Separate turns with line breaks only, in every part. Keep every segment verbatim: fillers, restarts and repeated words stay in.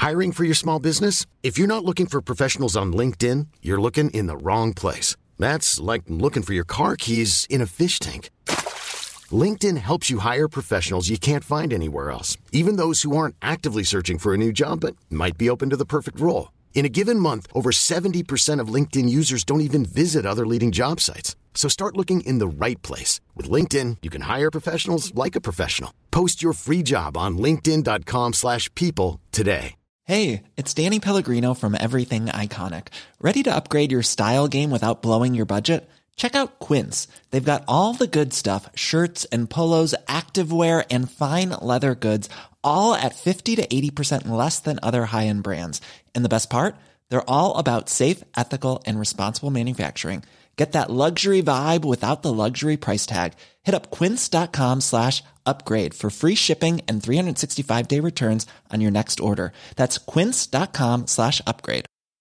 Hiring for your small business? If you're not looking for professionals on LinkedIn, you're looking in the wrong place. That's like looking for your car keys in a fish tank. LinkedIn helps you hire professionals you can't find anywhere else, even those who aren't actively searching for a new job but might be open to the perfect role. In a given month, over seventy percent of LinkedIn users don't even visit other leading job sites. So start looking in the right place. With LinkedIn, you can hire professionals like a professional. Post your free job on linkedin dot com slash people today.
Hey, it's Danny Pellegrino from Everything Iconic. Ready to upgrade your style game without blowing your budget? Check out Quince. They've got all the good stuff, shirts and polos, activewear, and fine leather goods, all at fifty to eighty percent less than other high-end brands. And the best part? They're all about safe, ethical, and responsible manufacturing. Get that luxury vibe without the luxury price tag. Hit up quince.com slash upgrade for free shipping and three sixty-five day returns on your next order. That's quince.com slash upgrade.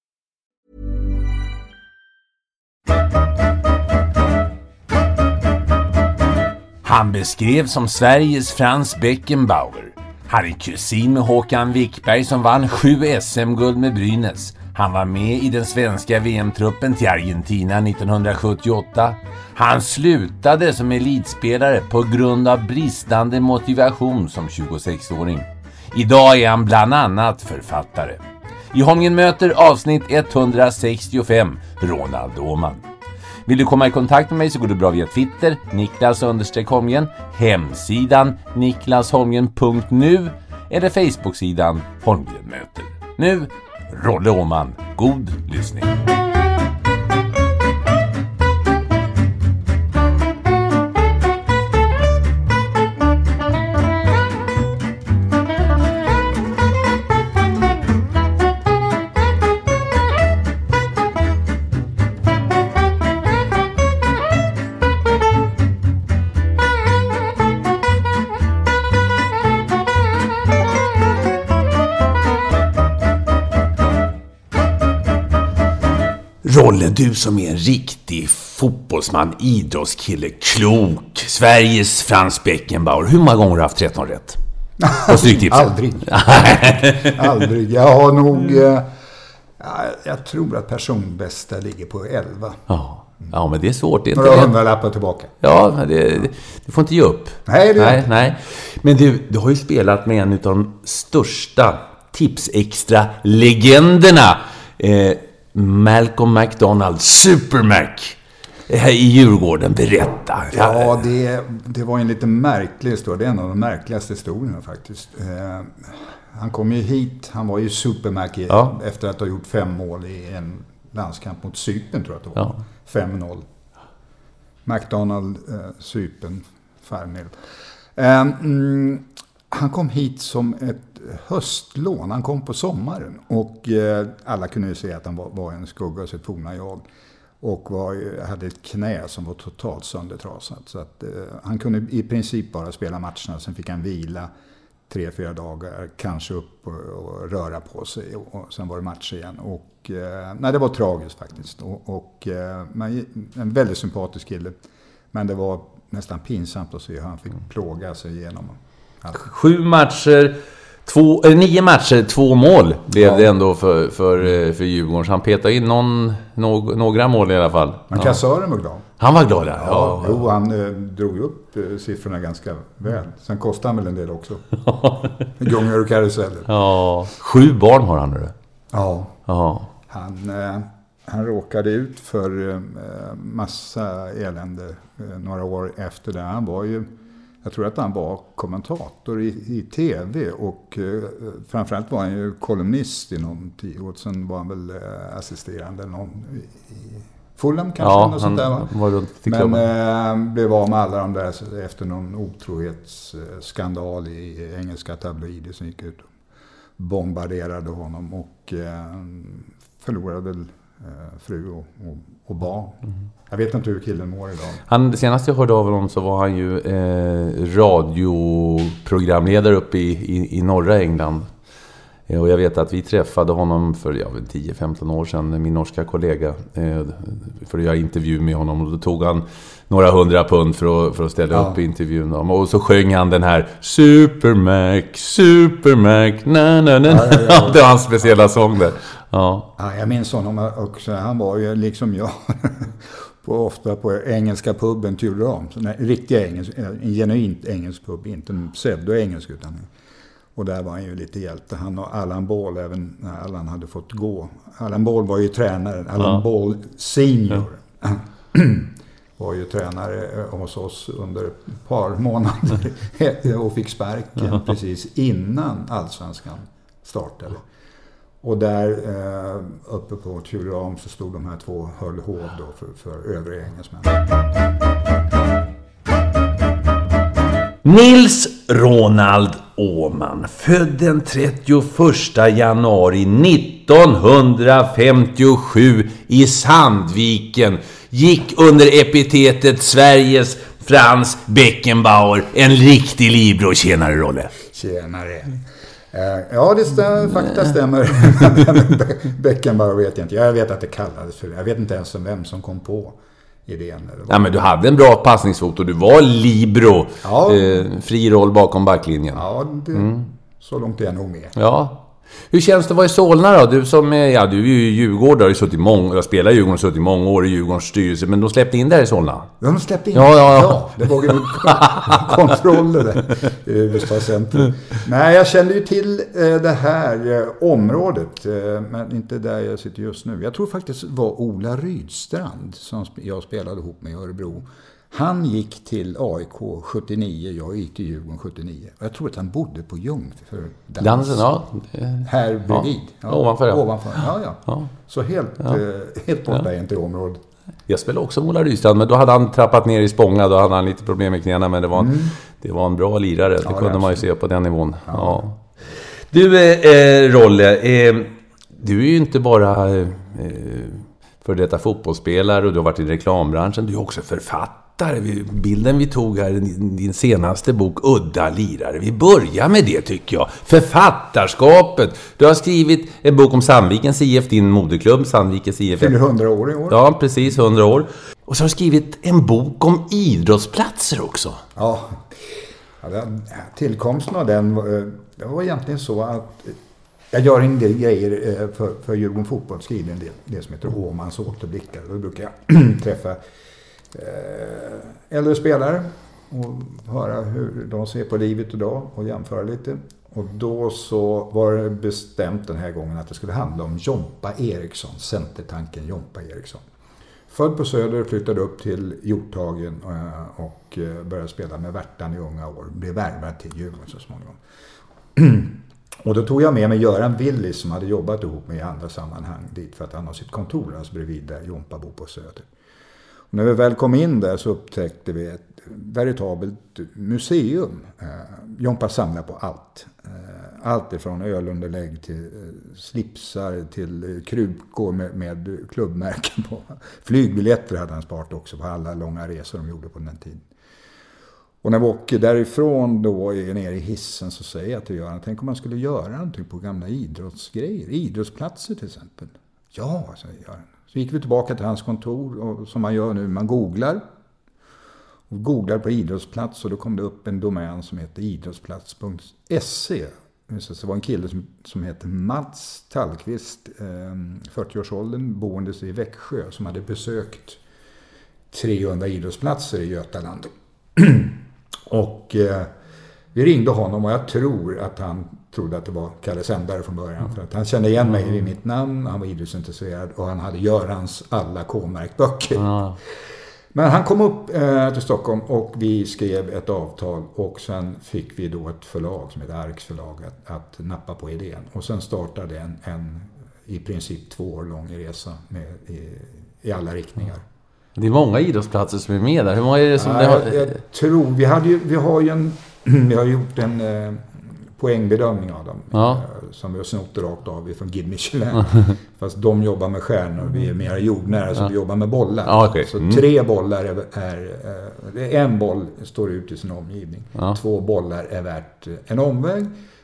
Han beskrevs som Sveriges Franz Beckenbauer. Han är kusin med Håkan Wickberg som vann sju S M-guld med Brynäs. Han var med i den svenska V M-truppen till Argentina nittonhundrasjuttioåtta. Han slutade som elitspelare på grund av bristande motivation som tjugosexåring. Idag är han bland annat författare. I Holmgren möter avsnitt etthundrasextiofem, Ronald Åhman. Vill du komma i kontakt med mig så går det bra via Twitter, Niklas understreck Holmgren, hemsidan niklasholmgren punkt nu eller Facebook-sidan Holmgren möter. Nu, Rolle Åhman. God lyssning. Rolle, du som är en riktig fotbollsman, idrottskille, klok, Sveriges Franz Beckenbauer. Hur många gånger har du haft tretton rätt?
Aldrig. Aldrig. Jag har nog... Eh, jag tror att personbästa ligger på elva.
Ja, ja men det är svårt. Det är
Några
inte
hundralappar tillbaka.
Ja, det, du får inte ge upp.
Nej, det är
nej, nej. Men du, du har ju spelat med en av de största Tipsextra-legenderna. Eh, Malcolm McDonald, Super Mac i Djurgården. Berätta.
Ja, det, det var en lite märklig historia. Det är en av de märkligaste historierna faktiskt. Eh, han kom ju hit, han var ju Super Mac i, ja. efter att ha gjort fem mål i en landskamp mot Cypern, tror jag att det var. Ja. fem noll. McDonald, eh, Cypern, Färmel. Eh, mm, han kom hit som ett höstlån. Han kom på sommaren och eh, alla kunde ju se att han var, var en skugga av sitt forna jag och var, hade ett knä som var totalt söndertrasat, så att eh, han kunde i princip bara spela matcherna. Sen fick han vila tre, fyra dagar, kanske upp och, och röra på sig och, och sen var det match igen och eh, nej, det var tragiskt faktiskt och, och eh, men, en väldigt sympatisk kille, men det var nästan pinsamt att se hur han fick plåga sig igenom allt.
Sju matcher, två, äh, nio matcher, två mål blev ja. det ändå för, för, för Djurgården. Så han petade in någon, no, några mål i alla fall.
Men kassören var glad.
Han var glad, ja.
ja, ja. Jo, han eh, drog upp eh, siffrorna ganska väl. Sen kostade han väl en del också. Gånger och karuseller. Ja,
sju barn har han nu.
Ja.
ja.
Han, eh, han råkade ut för eh, massa elände eh, några år efter det. Han var ju... Jag tror att han var kommentator i, i tv och eh, framförallt var han ju kolumnist i någon tid. Och sen var han väl eh, assisterande någon i, i Fulham kanske.
Ja,
något sånt där, va?
Var runt till
Men eh, blev av med alla de där efter någon otrohetsskandal i engelska tabloider som gick ut och bombarderade honom och eh, förlorade väl eh, fru och, och, och barn. Mm. Jag vet inte hur killen mår idag.
Han, senast jag hörde av honom så var han ju eh, radioprogramledare uppe i, i, i norra England. Och jag vet att vi träffade honom för ja, tio femton år sedan, min norska kollega, för att göra intervju med honom. Och då tog han några hundra pund för att, för att ställa ja. upp i intervjun. Och så sjöng han den här Supermac, Supermac, na na na. Ja, ja, ja. Det var hans speciella sång där. Ja.
Ja, jag minns honom också. Han var ju liksom jag på, ofta på engelska puben Turam. Riktiga engelsk, en genuint engelsk pub, inte en pseudo-engelsk utan... Och där var han ju lite hjälte. Han och Allan Ball, även när Allan hade fått gå. Allan Ball var ju tränare. Allan ja. Ball senior ja. var ju tränare hos oss under ett par månader. Och fick sparken ja. precis innan Allsvenskan startade. Och där eh, uppe på Turam så stod de här två höll hov då för, för övriga engelsmän.
Nils Ronald Åhman, född den trettioförsta januari nittonhundrafemtiosju i Sandviken, gick under epitetet Sveriges Franz Beckenbauer, en riktig libero. Tjenare, Rolle.
Tjenare. Ja, det stämmer, fakta stämmer. Beckenbauer vet jag inte. Jag vet att det kallades för det. Jag vet inte ens vem som kom på idén.
Ja, men du hade en bra passningsfot och du var libero. Ja. Eh, fri roll bakom backlinjen.
Ja, det, mm. så långt är jag nog med.
Ja. Hur känns det att vara i Solna då? Du som är, ja, du är ju Djurgårdare, har suttit många, jag spelar i Djurgården och suttit många år i Djurgårdens styrelse, men de släppte in där i Solna.
Ja, de släppte in.
Ja, ja, ja.
ja det var ju kontroller där i Huvudsta centrum. Nej, jag kände ju till eh, det här eh, området, eh, men inte där jag sitter just nu. Jag tror faktiskt det var Ola Rydstrand som jag spelade ihop med i Örebro. Han gick till A I K sjuttionio, jag gick till Djurgården sjuttionio. Jag tror att han bodde på Jungfru dans.
Dansen, ja.
Här bredvid.
Ja. Ja. Ovanför, ja.
Ovanför. Ja, ja. ja. Så helt, ja. eh, helt borta ja. inte i området.
Jag spelade också Ola Rydstrand, men då hade han trappat ner i Spånga. Då hade han lite problem med knäna, men det var en, mm. det var en bra lirare. Det ja, kunde det man ju se på den nivån. Ja. Ja. Du, eh, Rolle, eh, du är ju inte bara eh, för detta fotbollsspelare och du har varit i reklambranschen. Du är också författare. Bilden vi tog här, din senaste bok, Udda lirare. Vi börjar med det, tycker jag. Författarskapet. Du har skrivit en bok om Sandvikens I F, din moderklubb, Sandvikens I F.
Fyller hundra år i år.
Ja, precis, hundra år. Och så har du skrivit en bok om idrottsplatser också.
Ja, ja den, tillkomsten av den det var egentligen så att jag gör en del grejer för, för Djurgården Fotboll, skriver en del, det som heter Åhmans återblickar. Då brukar jag träffa äldre spelare och höra hur de ser på livet idag och jämföra lite. Och då så var det bestämt den här gången att det skulle handla om Jompa Eriksson, centertanken Jompa Eriksson. Född på Söder, flyttade upp till Hjorthagen och började spela med Värtan i unga år. Blev värvad till Djurgården så småningom. Och då tog jag med mig Göran Willis som hade jobbat ihop med i andra sammanhang dit för att han har sitt kontor alltså bredvid där Jompa bor på Söder. Och när vi väl kom in där så upptäckte vi ett veritabelt museum. Eh, Jompa samlar på allt. Eh, allt ifrån ölunderlägg till eh, slipsar till eh, krukor med, med klubbmärken på. Flygbiljetter hade han sparat också på alla långa resor de gjorde på den tiden. Och när vi åker därifrån då ner i hissen så säger jag till Göran, tänk om man skulle göra någonting på gamla idrottsgrejer. Idrottsplatser till exempel. Ja, säger Göran. Så gick vi tillbaka till hans kontor och som man gör nu, man googlar. Och googlar på idrottsplats och då kom det upp en domän som heter idrottsplats punkt se. Det var en kille som, som heter Mats Tallqvist, eh, fyrtio-årsåldern, boendes i Växjö, som hade besökt trehundra idrottsplatser i Götaland. Och eh, vi ringde honom och jag tror att han trodde att det var Kalle Sändare från början. För att han kände igen mig i mitt namn, han var idrottsintresserad och han hade Görans alla K-märkböcker. Mm. Men han kom upp eh, till Stockholm och vi skrev ett avtal och sen fick vi då ett förlag som heter Arks förlag att, att nappa på idén. Och sen startade en, en i princip två år lång resa med, i, i alla riktningar.
Det är många idrottsplatser som är med där. Hur många är det som...
Ja,
det har...
jag, jag tror, vi, hade ju, vi har ju en, vi har gjort en eh, poängbedömning av dem.
Ja.
Eh, som vi har snott rakt av från Guide Michelin. Fast de jobbar med stjärnor, vi är mer jordnära så ja. vi jobbar med bollar.
Ja, okay.
Så
mm. tre
bollar är, är, är en boll står ut i sin omgivning. Ja. Två bollar är värt en omväg.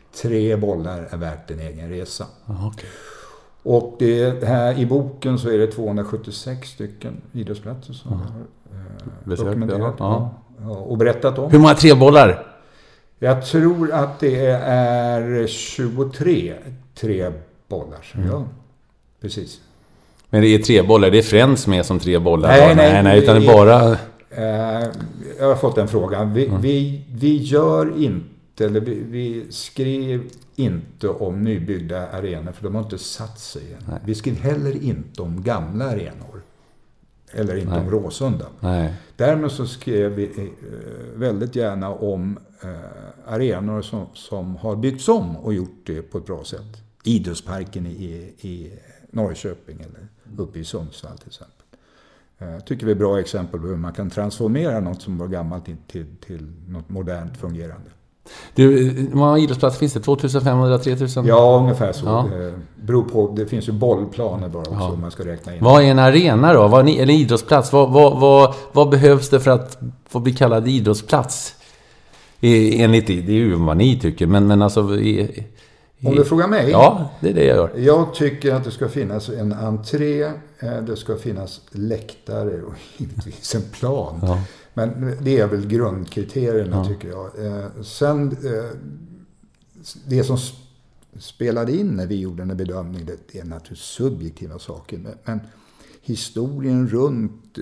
tre bollar är värt en egen resa.
Aha, okay.
Och det här i boken så är det tvåhundrasjuttiosex stycken idrottsplatser som
Aha.
jag har dokumenterat
ja.
Ja, och berättat om.
Hur många trebollar?
Jag tror att det är tjugotre tre bollar. Mm. Ja, precis.
Men det är tre bollar, det är Friends med som tre bollar?
Nej, nej,
nej, nej utan det är bara...
Eh, jag har fått en fråga. Vi, mm. vi, vi gör inte, eller vi, vi skrev inte om nybyggda arenor för de har inte satt sig än. Nej. Vi skrev heller inte om gamla arenor. Eller inte nej. om Råsunda.
Nej.
Därmed så skrev vi eh, väldigt gärna om eh, arenor som, som har byggts om och gjort det på ett bra sätt. Idrottsparken i, i Norrköping eller uppe i Sundsvall till exempel. Jag tycker vi är bra exempel på hur man kan transformera något som var gammalt till, till något modernt fungerande.
Du, hur många idrottsplatser finns det? tvåtusenfemhundra till tre tusen?
Ja, ungefär så.
Ja.
Det beror på, det finns ju bollplaner bara också ja. om man ska räkna in.
Vad är en arena då? Vad, eller idrottsplats? Vad, vad, vad, vad behövs det för att få bli kallad idrottsplats? Enligt det, det är ju vad ni tycker, men, men alltså... I, i,
Om du frågar mig?
Ja, det är det jag gör.
Jag tycker att det ska finnas en entré, det ska finnas läktare och givetvis en plan. Ja. Men det är väl grundkriterierna ja. tycker jag. Sen, det som spelade in när vi gjorde en bedömning, det är naturligtvis subjektiva saker. Men historien runt,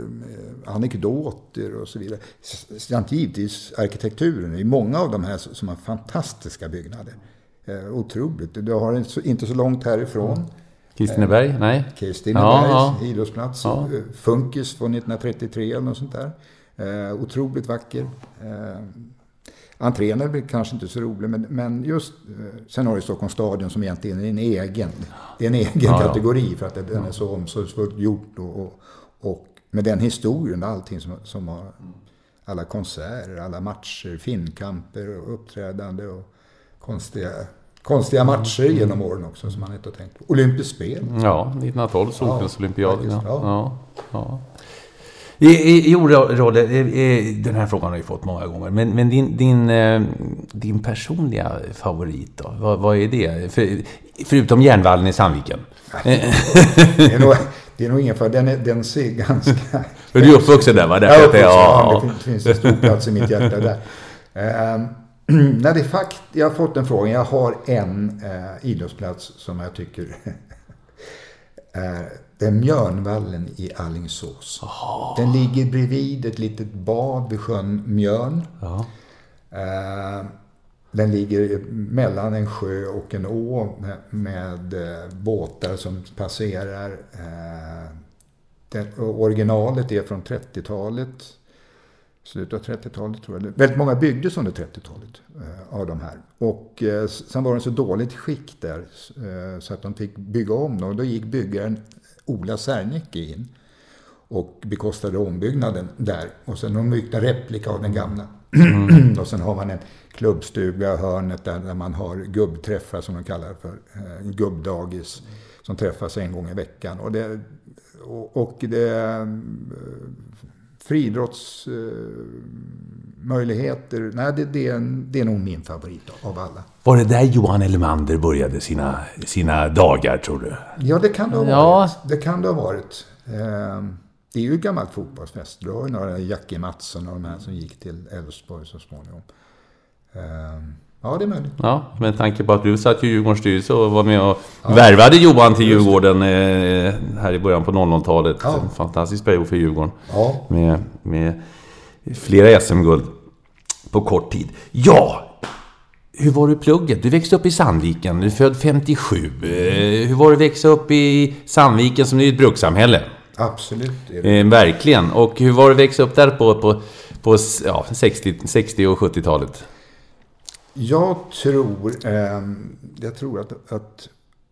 anekdoter och så vidare. Samt givetvis arkitekturen. Det är många av de här som har fantastiska byggnader. Eh, otroligt. Du har en, så, inte så långt härifrån.
Kristineberg? Eh, nej.
Kristinebergs
ja, ja.
idrottsplats.
Ja.
Funkis från nittonhundratrettiotre eller något sånt där. Eh, otroligt vacker. Eh, entrén är kanske inte så rolig, men, men just eh, sen har du Stockholms stadion som egentligen är en egen, det är en egen ja, kategori ja. för att den är så omsorgsfullt gjort och, och, och med den historien och allting som, som har alla konserter, alla matcher, finkamper och uppträdande och konstiga, konstiga matcher genom åren också som man inte har tänkt på. Olympiskt spel.
Ja, nittonhundratolv Solens
ja,
olympiad. Ja.
Ja.
Ja. Ja. I, i, i Rolle, den här frågan har jag fått många gånger, men, men din, din, din personliga favorit då? Vad, vad är det? För, förutom Järnvallen i Sandviken.
det, är nog, det är nog ingen för den, är, den ser ganska...
Är du uppvuxen där? Va?
Jag är uppvuxen, ja, det finns, finns en stor plats i mitt hjärta där. Um, när det fakt, jag har fått en fråga. Jag har en eh, idrottsplats som jag tycker är det är Mjörnvallen i Alingsås. Oh. Den ligger bredvid ett litet bad vid sjön Mjörn. Oh. Eh, den ligger mellan en sjö och en å med, med eh, båtar som passerar. Eh, det, originalet är från trettiotalet. Slutet av trettiotalet tror jag. Väldigt många byggdes under trettiotalet eh, av de här. Och eh, sen var den så dåligt skick där eh, så att de fick bygga om dem. Och då gick byggaren Ola Särnicke in och bekostade ombyggnaden där. Och sen har de byggt en replika av den gamla. Mm. Och sen har man en klubbstuga, hörnet där, där man har gubbträffar som de kallar för eh, gubbdagis som träffas en gång i veckan. Och det... Och, och det eh, friidrottsmöjligheter, uh, nej det, det, är en, det är nog min favorit av alla.
Var det där Johan Elmander började sina, sina dagar, tror du?
Ja, det kan det ha
ja.
varit. Det kan det ha varit. Uh, det är ju ett gammalt fotbollsfest. Du har ju några Jackie Mattsson och de här som gick till Elfsborg så småningom. Uh, ja, det är möjligt.
Ja, med tanke på att du satt i Djurgårdens styrelse och var med och ja. värvade Johan till Djurgården eh, här i början på noll noll-talet. Ja. En fantastisk period för Djurgården. Ja. Med, med flera S M-guld på kort tid. Ja, hur var du plugget? Du växte upp i Sandviken, du är född femtiosju. Eh, hur var det att växa upp i Sandviken som är ett brukssamhälle?
Absolut.
Eh, verkligen. Och hur var det att växa upp där på, på, på ja, sextio, sextio- och sjuttiotalet?
Jag tror, eh, jag tror att, att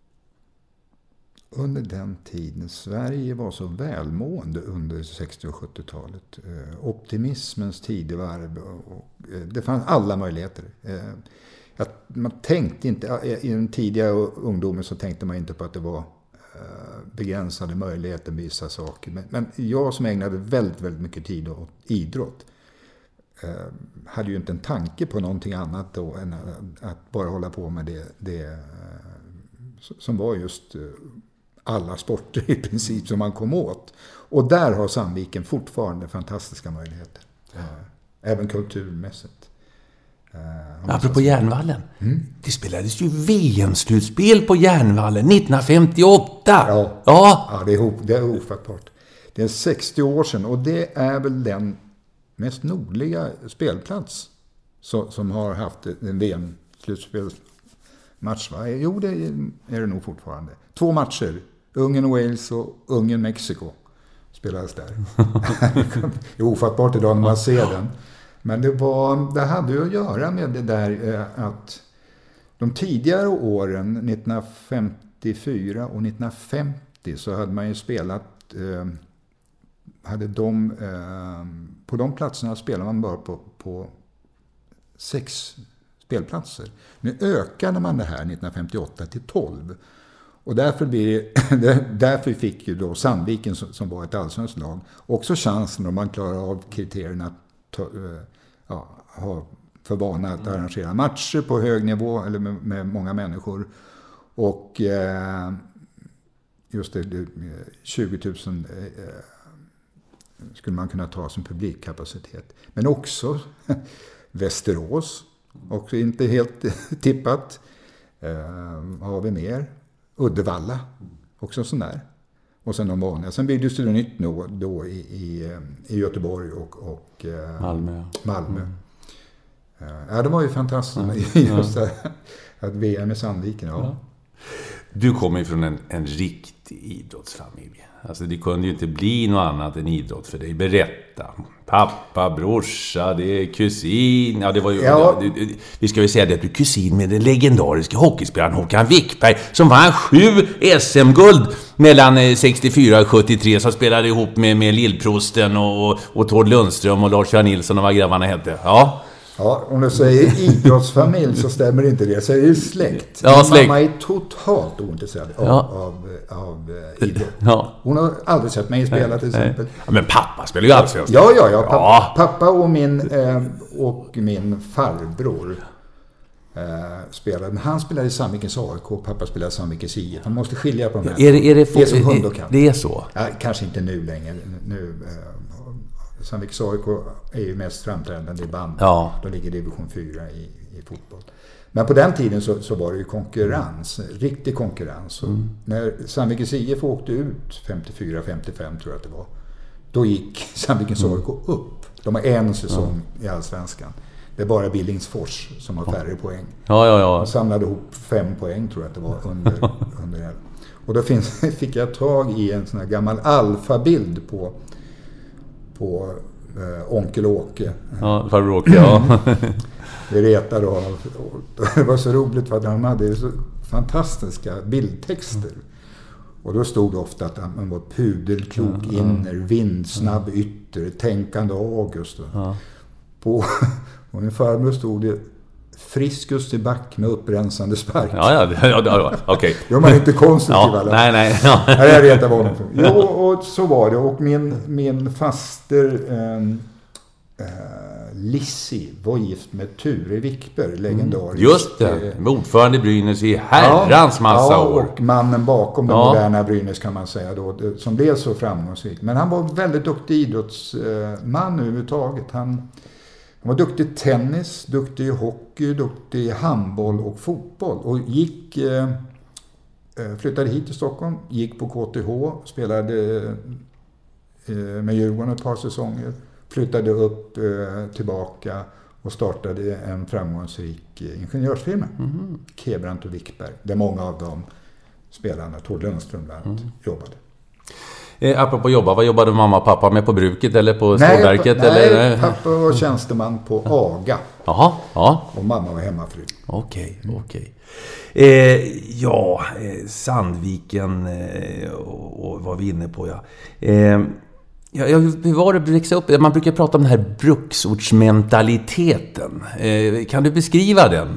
under den tiden Sverige var så välmående under sextio- och sjuttiotalet. Eh, optimismens tidevarv. Och, och, eh, det fanns alla möjligheter. Eh, att man tänkte inte, i den tidiga ungdomen så tänkte man inte på att det var eh, begränsade möjligheter med vissa saker. Men, men jag som ägnade väldigt, väldigt mycket tid åt idrott eh, hade ju inte en tanke på någonting annat då än att, att bara hålla på med det, det eh, som var just eh, alla sporter i princip som man kom åt. Och där har Sandviken fortfarande fantastiska möjligheter. Eh, även kulturmässigt.
Uh, Apropå Järnvallen. Mm. Det spelades ju V M-slutspel på Järnvallen nittonhundrafemtioåtta.
Ja,
ja.
ja det, är, det är ofattbart. Det är sextio år sedan och det är väl den mest nordliga spelplats som, som har haft en V M-slutspelsmatch. Va? Jo, det är det nog fortfarande. Två matcher. Ungern-Wales och Ungern-Mexiko spelades där. Det är ofattbart idag när man ser den. Men det, var, det hade ju att göra med det där eh, att de tidigare åren, nittonhundrafemtiofyra och nittonhundrafemtio, så hade man ju spelat, eh, hade de, eh, på de platserna spelade man bara på, på sex spelplatser. Nu ökade man det här nittonhundrafemtioåtta till tolv. Och därför, blir det, därför fick ju då Sandviken, som, som var ett allsvenskt lag, också chansen om man klarar av kriterierna att ta, ja, ha för vana att arrangera matcher på hög nivå eller med, med många människor. Och eh, just det, det tjugo tusen eh, skulle man kunna ta som publikkapacitet. Men också Västerås, också inte helt tippat. Eh, har vi mer? Uddevalla, också sån där. Och sen de vanliga. Sen byggdes det nytt då, då i, i, i Göteborg och, och eh,
Malmö.
Malmö. Mm. Ja, det var ju fantastiskt. Mm. Just det, att V M i Sandviken, ja. Ja.
Du kommer ju från en, en riktig idrottsfamilj. Alltså det kunde ju inte bli något annat än idrott för dig. Berätta. Pappa, brorsa, det är kusin. Ja, det var ju,
ja.
det, det, vi ska ju säga det att du är kusin med den legendariska hockeyspelaren Håkan Wickberg som vann sju S M-guld mellan sextiofyra och sjuttiotre, som spelade ihop med, med Lillprosten och, och, och Tord Lundström och Lars-Göran Nilsson och vad grabbarna hette. Ja.
Ja, om du säger idrottsfamilj så stämmer inte det. Jag säger släkt.
Ja, släkt.
Mamma är totalt ointresserad av,
ja.
av, av uh, idrott.
Ja.
Hon har aldrig sett mig spela till exempel.
Ja, men pappa spelar ju allsvenskan.
Ja, ja, ja. Pappa, ja. pappa och, min, eh, och min farbror eh, spelade. Han spelade i Sandvikens A I K, pappa spelade i Sandvikens I F. Man måste skilja på de här.
Är det, är det,
det är som hund och katt.
Det är så?
Ja, kanske inte nu längre. Nu... Eh, Sandvikens A I K är ju mest framträdande i band.
Ja.
Då ligger division fyra i, i fotboll. Men på den tiden så, så var det ju konkurrens. Riktig konkurrens. Mm. När Sandvikens I F åkte ut femtiofyra femtiofem tror jag att det var. Då gick Sandvikens mm. A I K upp. De har en säsong mm. i Allsvenskan. Det är bara Billingsfors som har färre poäng.
Ja, ja, ja.
De samlade ihop fem poäng tror jag att det var under, under det. Och då finns, fick jag tag i en sån här gammal alfabild på på äh, onkel Åke.
Ja, farbror Åke, ja.
Vi retade och, och det var så roligt för att han hade så fantastiska bildtexter. Och då stod det ofta att man var pudelklok ja, inner, vindsnabb ja. ytter, tänkande August. Ja. På, och min farbror stod det Friskus i back med upprensande spark.
Ja, ja, ja, ja okej. Okay.
Det var man inte konstruktiv
ja,
alla.
Nej, nej. Ja.
Ja, jag vet vad honom för. Jo, och så var det. Och min, min faster eh, eh, Lissi var gift med Ture Wickberg, legendarisk.
Just det, eh, ordförande Brynäs i herrans ja, massa
ja,
år.
Och mannen bakom den
ja.
moderna Brynäs kan man säga då, som blev så framgångsrik. Men han var väldigt duktig idrottsman överhuvudtaget. Han Han var duktig i tennis, duktig i hockey, duktig i handboll och fotboll. Och gick, eh, flyttade hit till Stockholm, gick på K T H, spelade eh, med Djurgården ett par säsonger. Flyttade upp eh, tillbaka och startade en framgångsrik eh, ingenjörsfirma. Mm. Kebrant och Wickberg, där många av de spelarna, Tord Lundström bland annat, mm. jobbade.
Eh, apropå jobba, vad jobbade mamma och pappa med på bruket eller på stålverket?
Nej,
eller?
nej, pappa var tjänsteman på AGA.
Jaha, ja.
Och mamma var hemmafru.
Okej, okay, okej. Okay. Eh, ja, eh, Sandviken eh, och, och vad vi inne på, ja. Eh, ja, hur var det att växa upp? Man brukar prata om den här bruksortsmentaliteten. Eh, kan du beskriva den?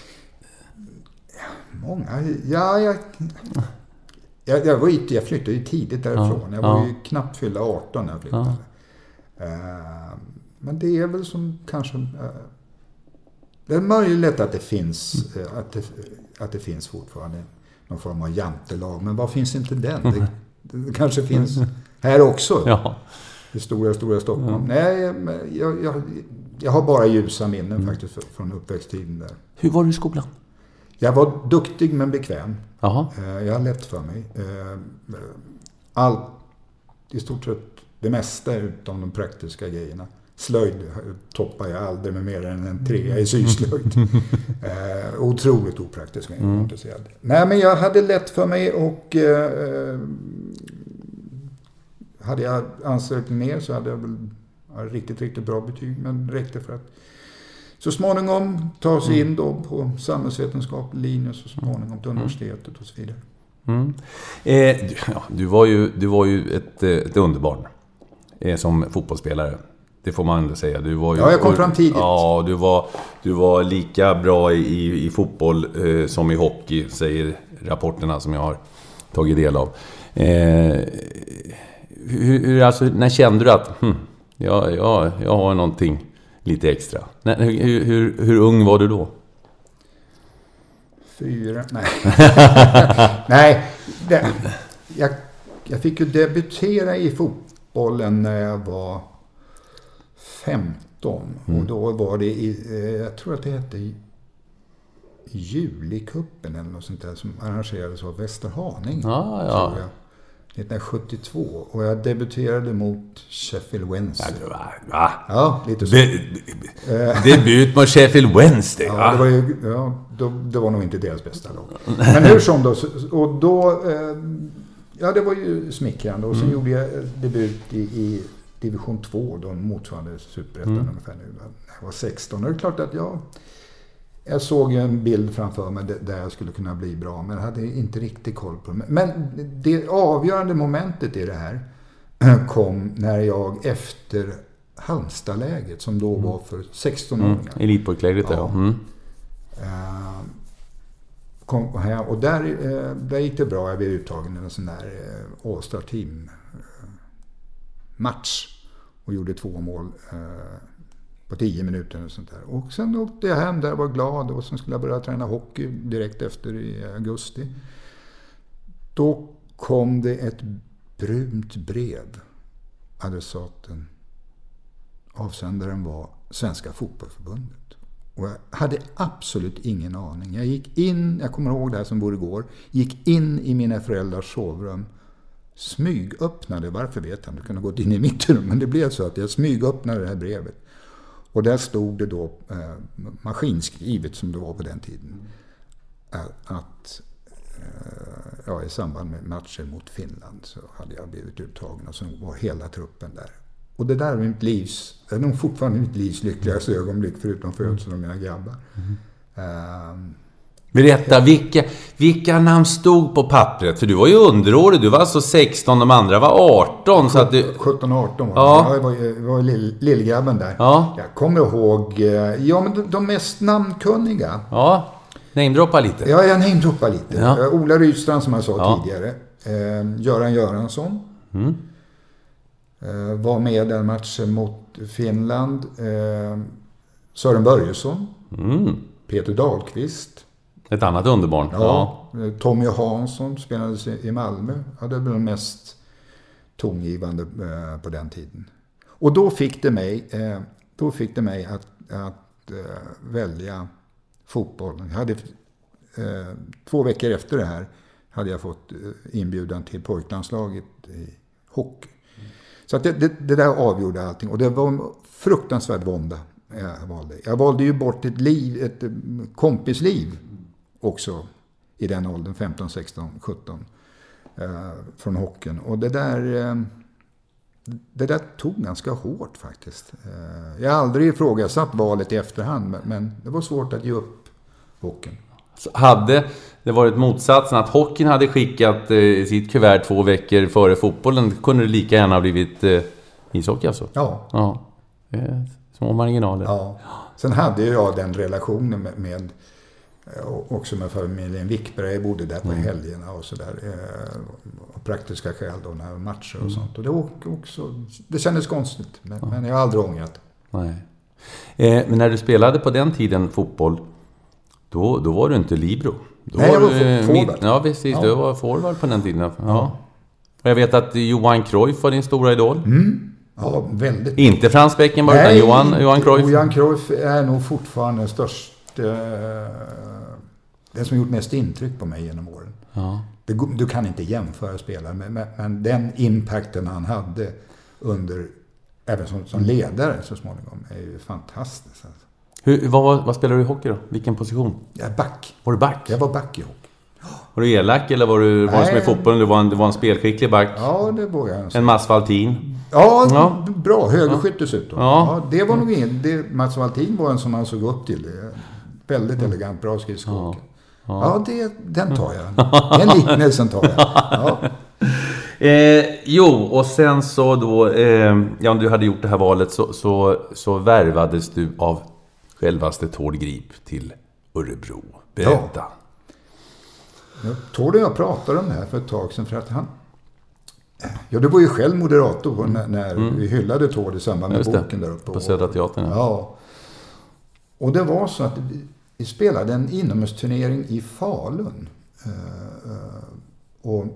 Många, ja, jag... Jag, jag, var ju, jag flyttade ju tidigt därifrån. Ja, jag var ja. ju knappt fyllda arton när jag flyttade. Ja. Uh, men det är väl som kanske... Uh, det är möjligt att det finns, mm. uh, att, det, att det finns fortfarande någon form av jantelag. Men var finns inte den? Det, det kanske finns här också.
Ja.
Det stora, stora Stockholm. Mm. Nej, jag, jag, jag har bara ljusa minnen mm. faktiskt från uppväxttiden där.
Hur var du i skolan?
Jag var duktig men bekväm.
Aha.
Jag har lätt för mig. Allt, i stort sett det mesta utom de praktiska grejerna. Slöjd toppar jag aldrig med mer än en trea i syslöjd. eh, otroligt opraktisk. Mm. Nej, men jag hade lätt för mig och eh, hade jag ansökt mer så hade jag väl riktigt, riktigt bra betyg. Men räckte för att så småningom ta sig in då på samhällsvetenskaplig linje så småningom till universitetet och så vidare.
Mm. Eh, du, ja, du var ju, du var ju ett, ett underbarn eh, som fotbollsspelare. Det får man ändå säga. Du var ju,
ja, jag kom fram tidigt.
Ja, du var, du var lika bra i, i fotboll eh, som i hockey, säger rapporterna som jag har tagit del av. Eh, hur, hur, alltså, när kände du att hm, ja, ja, jag har någonting lite extra? När, hur, hur, hur ung var du då?
Fyra? Nej. Nej. Det, jag, jag fick ju debutera i fotbollen när jag var femton. Mm. Och då var det i, jag tror att det hette i Julikuppen eller något sånt där som arrangerades av Västerhaninge.
Ah, ja.
nittonhundrasjuttiotvå. Och jag debuterade mot Sheffield Wednesday.
Ja, va?
Ja, lite så.
Be, be, debut mot Sheffield Wednesday.
Ja, det var ju, ja då, det var nog inte deras bästa lag. Men hur som då, och då, ja det var ju smickrande. Och sen mm. gjorde jag debut i, i division två, då motsvarande superettan mm. ungefär nu. När jag var sexton. Och det är klart att jag, jag såg en bild framför mig där jag skulle kunna bli bra, men jag hade inte riktigt koll på det. Men det avgörande momentet i det här kom när jag efter Halmstadläget, som då var för sexton-åringar. Mm.
Elitpojklägret, ja. Mm.
Uh, kom här, och där, uh, där gick det bra. Jag blev uttagen i en sån där uh, All-Star Team uh, match och gjorde två mål uh, på tio minuter och sånt där. Och sen åkte jag hem där och var glad, och sen skulle jag börja träna hockey direkt efter i augusti. Då kom det ett brunt brev. Adressaten, avsändaren var Svenska fotbollsförbundet. Och jag hade absolut ingen aning. Jag gick in, jag kommer ihåg det här som borde igår, gick in i mina föräldrars sovrum, smygöppnade, varför vet jag, det kunde ha gått in i mitt rum, men det blev så att jag smygöppnade det här brevet. Och där stod det då eh, maskinskrivet, som det var på den tiden, att eh, ja, i samband med matchen mot Finland så hade jag blivit uttagen, och så var hela truppen där. Och det där är mitt livs, det är nog fortfarande mitt livs lyckligaste ögonblick, förutom födelsen av mina grabbar. Mm. Um,
Berätta, vilka, vilka namn stod på pappret? För du var ju underårig, du var alltså sexton, de andra var arton. Så att du...
sjutton arton var ja. Jag var, jag var lill, lillgrabben där.
Ja.
Jag kommer ihåg, ja men de, de mest namnkunniga.
Ja, namedroppa lite.
Ja, jag namedroppa lite.
Ja.
Ola Rydstrand, som jag sa
ja.
tidigare. Eh, Göran Göransson.
Mm.
Eh, var med den matchen mot Finland. Eh, Sören Börjesson.
Mm.
Peter Dahlqvist.
Ett annat underbarn.
Ja, ja. Tommy Hansson spelades i Malmö. Ja, det var den mest tongivande eh, på den tiden. Och då fick det mig, eh, då fick det mig att, att eh, välja fotbollen. Jag hade, eh, två veckor efter det här hade jag fått eh, inbjudan till pojklandslaget i hockey. Mm. Så att det, det, det där avgjorde allting. Och det var en fruktansvärd vånda jag valde. Jag valde ju bort ett liv, ett kompisliv också i den åldern, femton, sexton, sjutton, eh, från hockeyn. Och det där, eh, det där tog ganska hårt faktiskt. Eh, jag har aldrig ifrågasatt valet i efterhand, men, men det var svårt att ge upp hockeyn.
Så hade det varit motsatsen, att hockeyn hade skickat eh, sitt kuvert två veckor före fotbollen, kunde det lika gärna ha blivit eh, ishockey alltså?
Ja.
Ja. Eh, små marginaler.
Ja. Sen hade jag den relationen med, med också med familjen Wickberg. Jag bodde där på mm. helgerna och sådär. Och praktiska skäl då, när matcher och mm. sånt. Och det, också, det kändes konstigt, men, ja. men jag har aldrig ångrat.
Nej. Eh, men när du spelade på den tiden fotboll, då, då var du inte libero. Då
Nej, jag var
du,
forward.
Ja, precis. Ja. Du var forward på den tiden. Ja.
Ja.
Och jag vet att Johan Cruyff var din stora idol.
Mm. Ja, väldigt.
Inte Frans Beckenbauer, utan Johan, Johan Cruyff.
Johan Cruyff är nog fortfarande den största... Den som gjort mest intryck på mig genom åren.
Ja.
Det, du kan inte jämföra spelare, men, men, men den impacten han hade under... Även som, som ledare så småningom är ju fantastiskt. Alltså.
Hur, vad, vad spelar du i hockey då? Vilken position?
Jag är back.
Var du back?
Jag var back i hockey.
Var du elak eller var du, var du som i fotbollen? Du var en, du var en spelskicklig back?
Ja, det var jag.
En Mats Valtin?
Ja,
ja.
Bra. Högerskytt dessutom.
Ja.
Ja, det var nog inget. Det, Mats Valtin var en som man såg upp till. Väldigt mm. elegant, bra skridskåker. Ja, ja. ja det, den tar jag. Den liknelsen tar jag. Ja.
Eh, jo, och sen så då, eh, ja, om du hade gjort det här valet så, så, så värvades du av självaste Tord Grip till Örebro. Berätta.
Ja. Jag tror jag pratade om det här för ett tag sedan för att han... Ja, du var ju själv moderator när, när mm. vi hyllade Tord i samband med boken där uppe.
På Södra Teatern.
Ja. Och det var så att vi, vi spelade en inomhusturnering i Falun. Uh, uh, och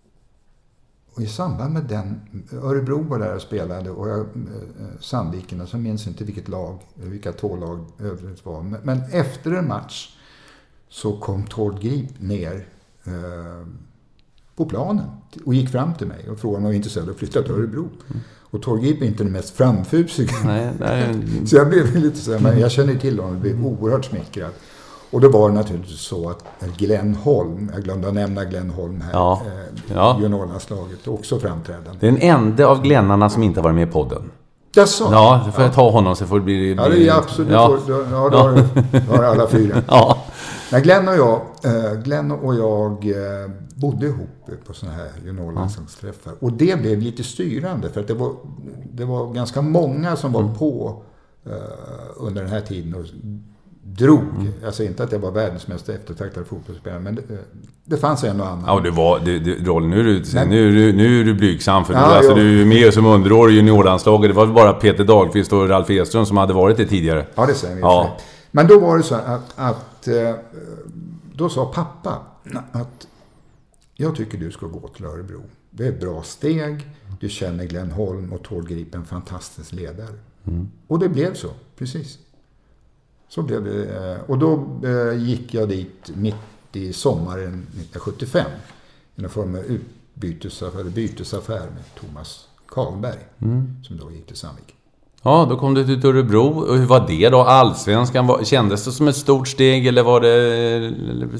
Och i samband med den, Örebro var där och spelade och jag, Sandviken, och så minns inte vilket lag, vilka två lag övrigt var. Men, men efter en match så kom Tord Grip ner eh, på planen och gick fram till mig och frågade om jag var intresserad att flytta till Örebro. Mm. Och Tord Grip är inte den mest framfusiga. Nej, nej. Så jag blev lite så här, men jag känner till honom och blev oerhört smickrad. Och då var det naturligtvis så att Glenn Holm, jag glömde att nämna Glenn Holm här,
ja.
eh,
ja.
juniorlandslaget, också framträdande.
Det är den enda av Glennarna som inte har varit med i podden.
Jag sa.
Ja, så får jag ta honom så får det bli...
Ja, det är absolut. Ja, får, ja då har, ja. har alla fyra.
Ja.
När Glenn och jag, eh, Glenn och jag eh, bodde ihop på såna här juniorlandslagsträffar. Och det blev lite styrande för att det var, det var ganska många som var mm. på eh, under den här tiden och drog. Mm. Jag säger inte att jag var världens mest eftertraktade fotbollsspelare, men det, det fanns en och annan.
Ja, det var det, det, Roll, nu är du men, nu, nu, nu är du blygsam för ja, du, alltså,
jag,
du är med som underårig juniorlandslaget. Det var väl bara Peter Dahlqvist och Ralf Edström som hade varit det tidigare.
Ja, det säger vi. Ja. Men då var det så att, att då sa pappa att jag tycker du ska gå till Örebro. Det är ett bra steg. Du känner Glenn Holm och Tord Grip, en fantastisk ledare. Mm. Och det blev så, precis. Så blev det, och då gick jag dit mitt i sommaren nittonhundrasjuttiofem i en form av utbytesaffär, bytesaffär med Thomas Karlberg mm. som då gick till Sandvik.
Ja, då kom du till Örebro. Och hur var det då? Allsvenskan, var, kändes det som ett stort steg eller var det...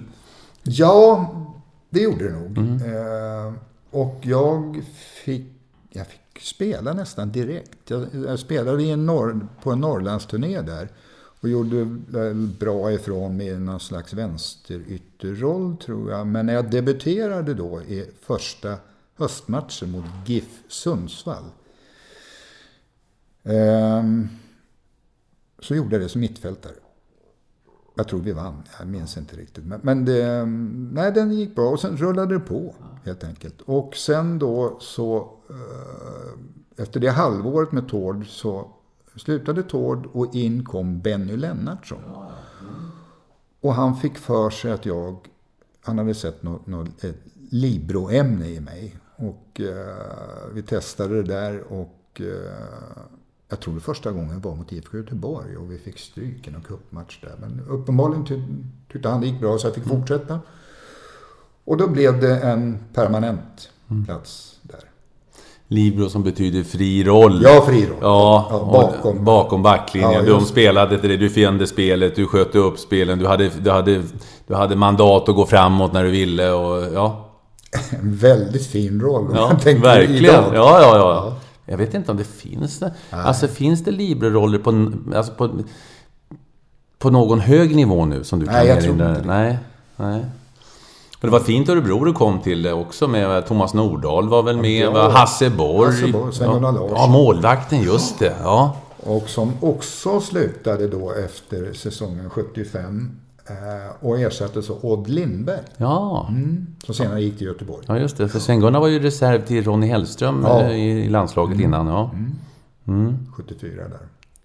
Ja, det gjorde det nog. Mm. Eh, och jag fick, jag fick spela nästan direkt. Jag, jag spelade i en norr, på en Norrlandsturné där. Och gjorde bra ifrån med någon slags vänsterytterroll tror jag. Men när jag debuterade då i första höstmatchen mot GIF Sundsvall. Um, så gjorde jag det som mittfältare. Jag tror vi vann, jag minns inte riktigt. Men, men det, nej, den gick bra och sen rullade det på helt enkelt. Och sen då så, uh, efter det halvåret med Tord så slutade Tord och in kom Benny Lennartsson. Och han fick för sig att jag, han hade sett något, något ett libroämne i mig. Och uh, vi testade det där och uh, jag tror det första gången var mot I F K Göteborg och vi fick stryk i någon cupmatch där. Men uppenbarligen ty- tyckte han det gick bra så jag fick fortsätta. Och då blev det en permanent plats där.
Libro som betyder fri roll.
Ja, fri roll.
Ja,
ja bakom.
bakom backlinjen.
Ja,
de spelade till det, du fände spelet, du skötte upp spelen, du hade, du, hade, du hade mandat att gå framåt när du ville. Och, ja.
En väldigt fin roll.
Ja, verkligen. Ja, ja, ja, ja. Jag vet inte om det finns det. Nej. Alltså finns det libero-roller på, alltså på, på någon hög nivå nu som du kan
Nej, jag tror inte det.
Nej, nej. Men det var fint Örebro du kom till också med Thomas Nordahl var väl med, ja, var Hasse Borg,
Hasse Borg Sven-Gunnar Larsson.
Ja, målvakten, just det. Ja.
Och som också slutade då efter säsongen sjuttiofem eh, och ersattes av Odd Lindberg.
Ja.
Mm, som senare gick till Göteborg.
Ja, just det. För Sven-Gunnar var ju reserv till Ronny Hellström ja. i landslaget mm. innan. Ja.
Mm. Mm. sjuttiofyra där.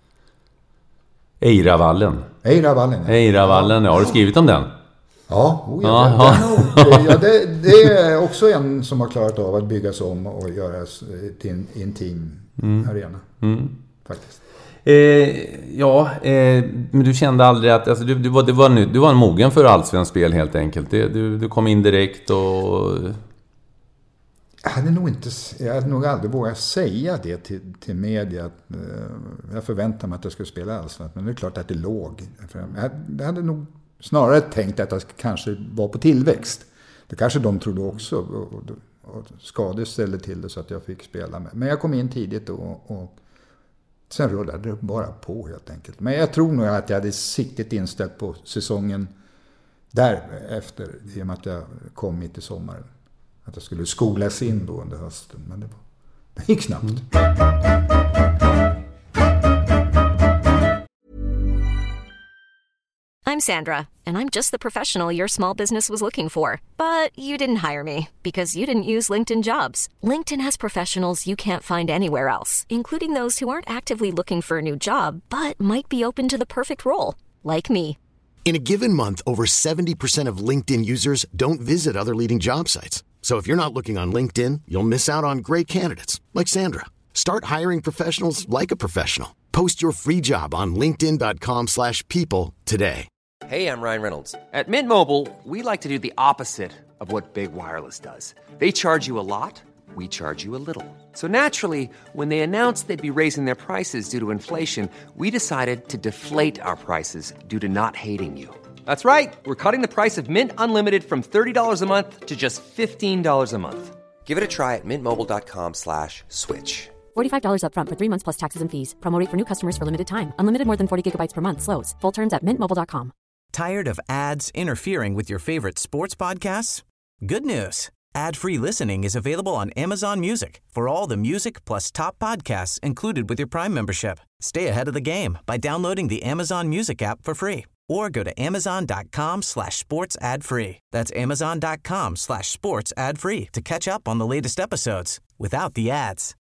Eiravallen.
Eiravallen. Ja.
Eiravallen, ja. Har du skrivit om den?
Ja, oh ja, det, det, ja det, det är också en som har klarat av att byggas om och göras till en intim mm. arena. Mm. Faktiskt.
Eh, ja, eh, men du kände aldrig att alltså, du, du, var, du, var, du var en mogen för allsvensk spel helt enkelt. Det, du, du kom in direkt och...
Jag hade nog inte, jag hade nog aldrig vågat säga det till, till media. Att, eh, jag förväntade mig att jag skulle spela allsvensk, men det är klart att det låg. Jag hade, jag hade nog snarare tänkt att jag kanske var på tillväxt. Det kanske de trodde också. Och, och, och skador ställde till det så att jag fick spela med. Men jag kom in tidigt och, och sen rullade det bara på helt enkelt. Men jag tror nog att jag hade siktet inställt på säsongen därefter. I och med att jag kom mitt i sommaren. Att jag skulle skolas in då under hösten. Men det, var, det gick snabbt. Mm.
I'm Sandra, and I'm just the professional your small business was looking for. But you didn't hire me because you didn't use LinkedIn Jobs. LinkedIn has professionals you can't find anywhere else, including those who aren't actively looking for a new job, but might be open to the perfect role, like me.
In a given month, over seventy percent of LinkedIn users don't visit other leading job sites. So if you're not looking on LinkedIn, you'll miss out on great candidates like Sandra. Start hiring professionals like a professional. Post your free job on linkedin dot com slash people today.
Hey, I'm Ryan Reynolds. At Mint Mobile, we like to do the opposite of what Big Wireless does. They charge you a lot, we charge you a little. So naturally, when they announced they'd be raising their prices due to inflation, we decided to deflate our prices due to not hating you. That's right. We're cutting the price of Mint Unlimited from thirty dollars a month to just fifteen dollars a month. Give it a try at mintmobile.com slash switch.
forty-five dollars up front for three months plus taxes and fees. Promo rate for new customers for limited time. Unlimited more than forty gigabytes per month. Slows full terms at mint mobile dot com.
Tired of ads interfering with your favorite sports podcasts? Good news. Ad-free listening is available on Amazon Music for all the music plus top podcasts included with your Prime membership. Stay ahead of the game by downloading the Amazon Music app for free or go to amazon.com slash sports ad free. That's amazon.com slash sports ad free to catch up on the latest episodes without the ads.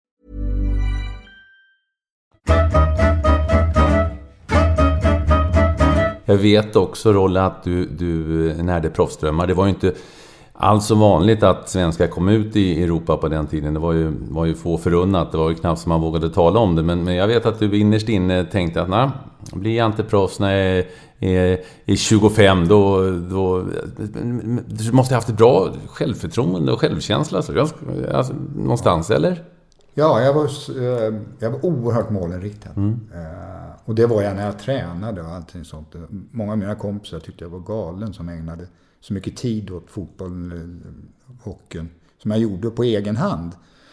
Jag vet också, Rolle, att du, du närde proffsdrömmar. Det var ju inte alls så vanligt att svenskar kom ut i Europa på den tiden. Det var ju, var ju få förunnat. Det var ju knappt som man vågade tala om det. Men, men jag vet att du innerst inne tänkte att nej, blir jag inte proffs när jag är, är tjugofem, då, då du måste ha haft ett bra självförtroende och självkänsla. Så jag, alltså, någonstans, eller?
Ja, jag var, jag var oerhört målinriktad. Mm. Och det var jag när jag tränade och allting sånt. Många av mina kompisar tyckte jag var galen som ägnade så mycket tid åt fotboll och hockeyn som jag gjorde på egen hand.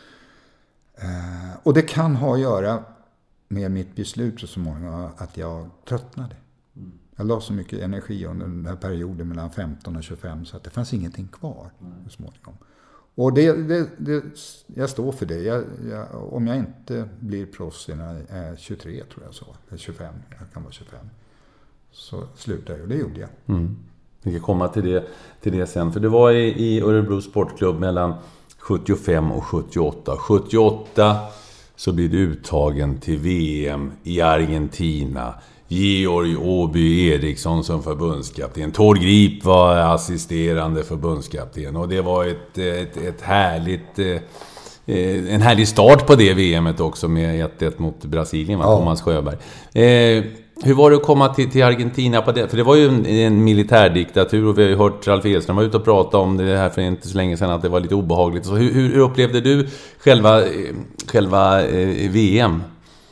Och det kan ha att göra med mitt beslut så småningom att jag tröttnade. Jag la så mycket energi under den här perioden mellan femton och tjugofem så att det fanns ingenting kvar så småningom. Och det, det, det, jag står för det. Jag, jag, om jag inte blir proffs när jag är tjugotre, tror jag så. Eller tjugofem, jag kan vara tjugofem. Så slutar jag, och det gjorde jag.
Mm. Vi ska komma till det, till det sen. För det var i, i Örebro Sportklubb mellan sjuttiofem och sjuttioåtta. sjuttioåtta så blir du uttagen till V M i Argentina. Georg Åby Eriksson som förbundskapten. Tord Grip var assisterande förbundskapten. Och det var ett, ett, ett härligt, eh, en härlig start på det V M:et också med ett ett mot Brasilien, va? Ja. Thomas Sjöberg. Eh, hur var det att komma till, till Argentina på det? För det var ju en, en militärdiktatur och vi har ju hört Ralf Edström var ute och prata om det här för inte så länge sedan att det var lite obehagligt. Så hur, hur upplevde du själva, själva eh, V M?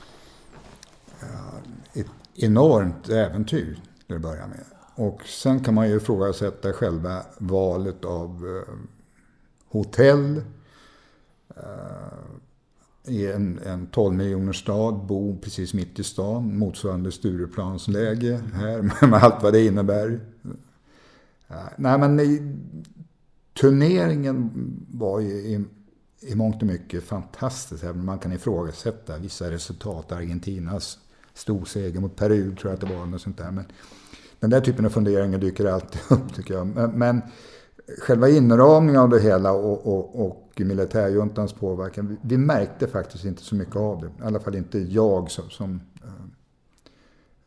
Enormt äventyr till att börja med. Och sen kan man ju ifrågasätta själva valet av eh, hotell eh, i en, en tolv miljoner stad, bo precis mitt i stan, motsvarande Stureplansläge här med allt vad det innebär. Eh, nej men i, turneringen var ju i, i mångt och mycket fantastisk, även om man kan ifrågasätta vissa resultat. Argentinas stor seger mot Peru, tror jag att det var något sånt där. Men den där typen av funderingar dyker alltid upp, tycker jag. Men, men själva inramningen av det hela och, och, och militärjuntans påverkan, vi, vi märkte faktiskt inte så mycket av det. I alla fall inte jag som, som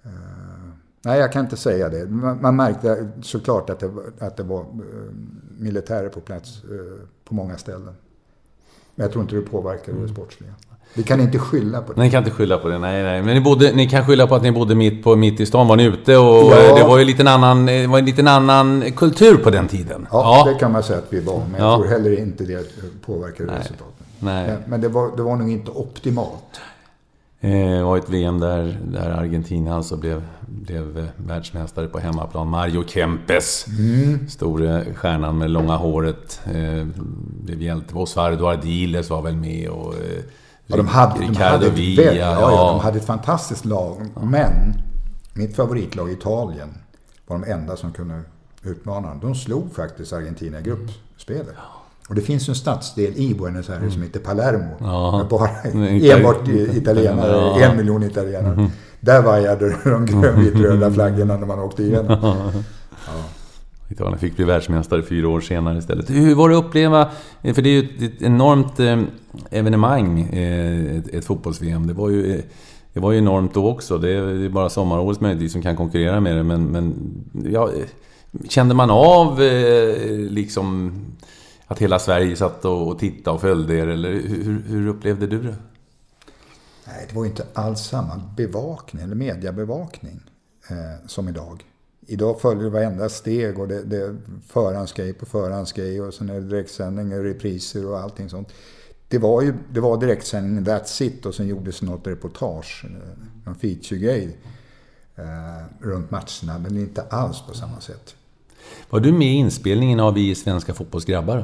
Uh, nej, jag kan inte säga det. Man, man märkte såklart att det, att det var uh, militärer på plats uh, på många ställen. Men jag tror inte det påverkade mm. det sportsliga. Vi kan inte skylla på det.
Ni kan inte skylla på det, nej, nej. Men ni, bodde, ni kan skylla på att ni bodde mitt, på, mitt i stan. Var ni ute och
ja.
det var ju lite en annan, det var en liten annan kultur på den tiden.
Ja, ja. Det kan man säga att vi var. Men
ja.
jag tror heller inte det påverkade
nej.
resultatet.
Nej.
Men, men det, var, det var nog inte optimalt.
Det var ett V M där, där Argentina alltså blev, blev världsmästare på hemmaplan. Mario Kempes, mm. stora stjärnan med långa håret, eh, blev hjälte. Osvaldo Ardiles var väl med och eh,
ja, de hade,
Ricardo
de hade
Villa.
Väl, ja, ja, de hade ett fantastiskt lag. Ja. Men mitt favoritlag Italien var de enda som kunde utmana dem. De slog faktiskt Argentina i gruppspelet. Ja. Och det finns en stadsdel i Buenos Aires mm. som heter Palermo. Ja. Med bara enbart italienare, ja. en miljon italienare. Mm. Där vajade de grönvitröda flaggorna när man åkte igenom. Ja.
Italien fick bli världsmästare fyra år senare istället. Hur var det att uppleva, för det är ju ett enormt evenemang, ett, ett fotbolls-V M. Det var ju, det var ju enormt då också. Det är bara sommarårets möjlighet som kan konkurrera med det. Men, men ja, kände man av liksom att hela Sverige satt och tittade och följde er? Eller hur, hur upplevde du det?
Nej, det var inte alls samma bevakning eller mediebevakning eh, som idag. Idag följer det varenda steg och det, det är förhandsgrej på förhandsgrej och sen är det direktsändningar, repriser och allting sånt. Det var ju det var direktsändning, that's it, och sen gjordes något reportage, någon feature-grej eh, runt matcherna, men inte alls på samma sätt.
Var du med i inspelningen av Vi svenska fotbollsgrabbar?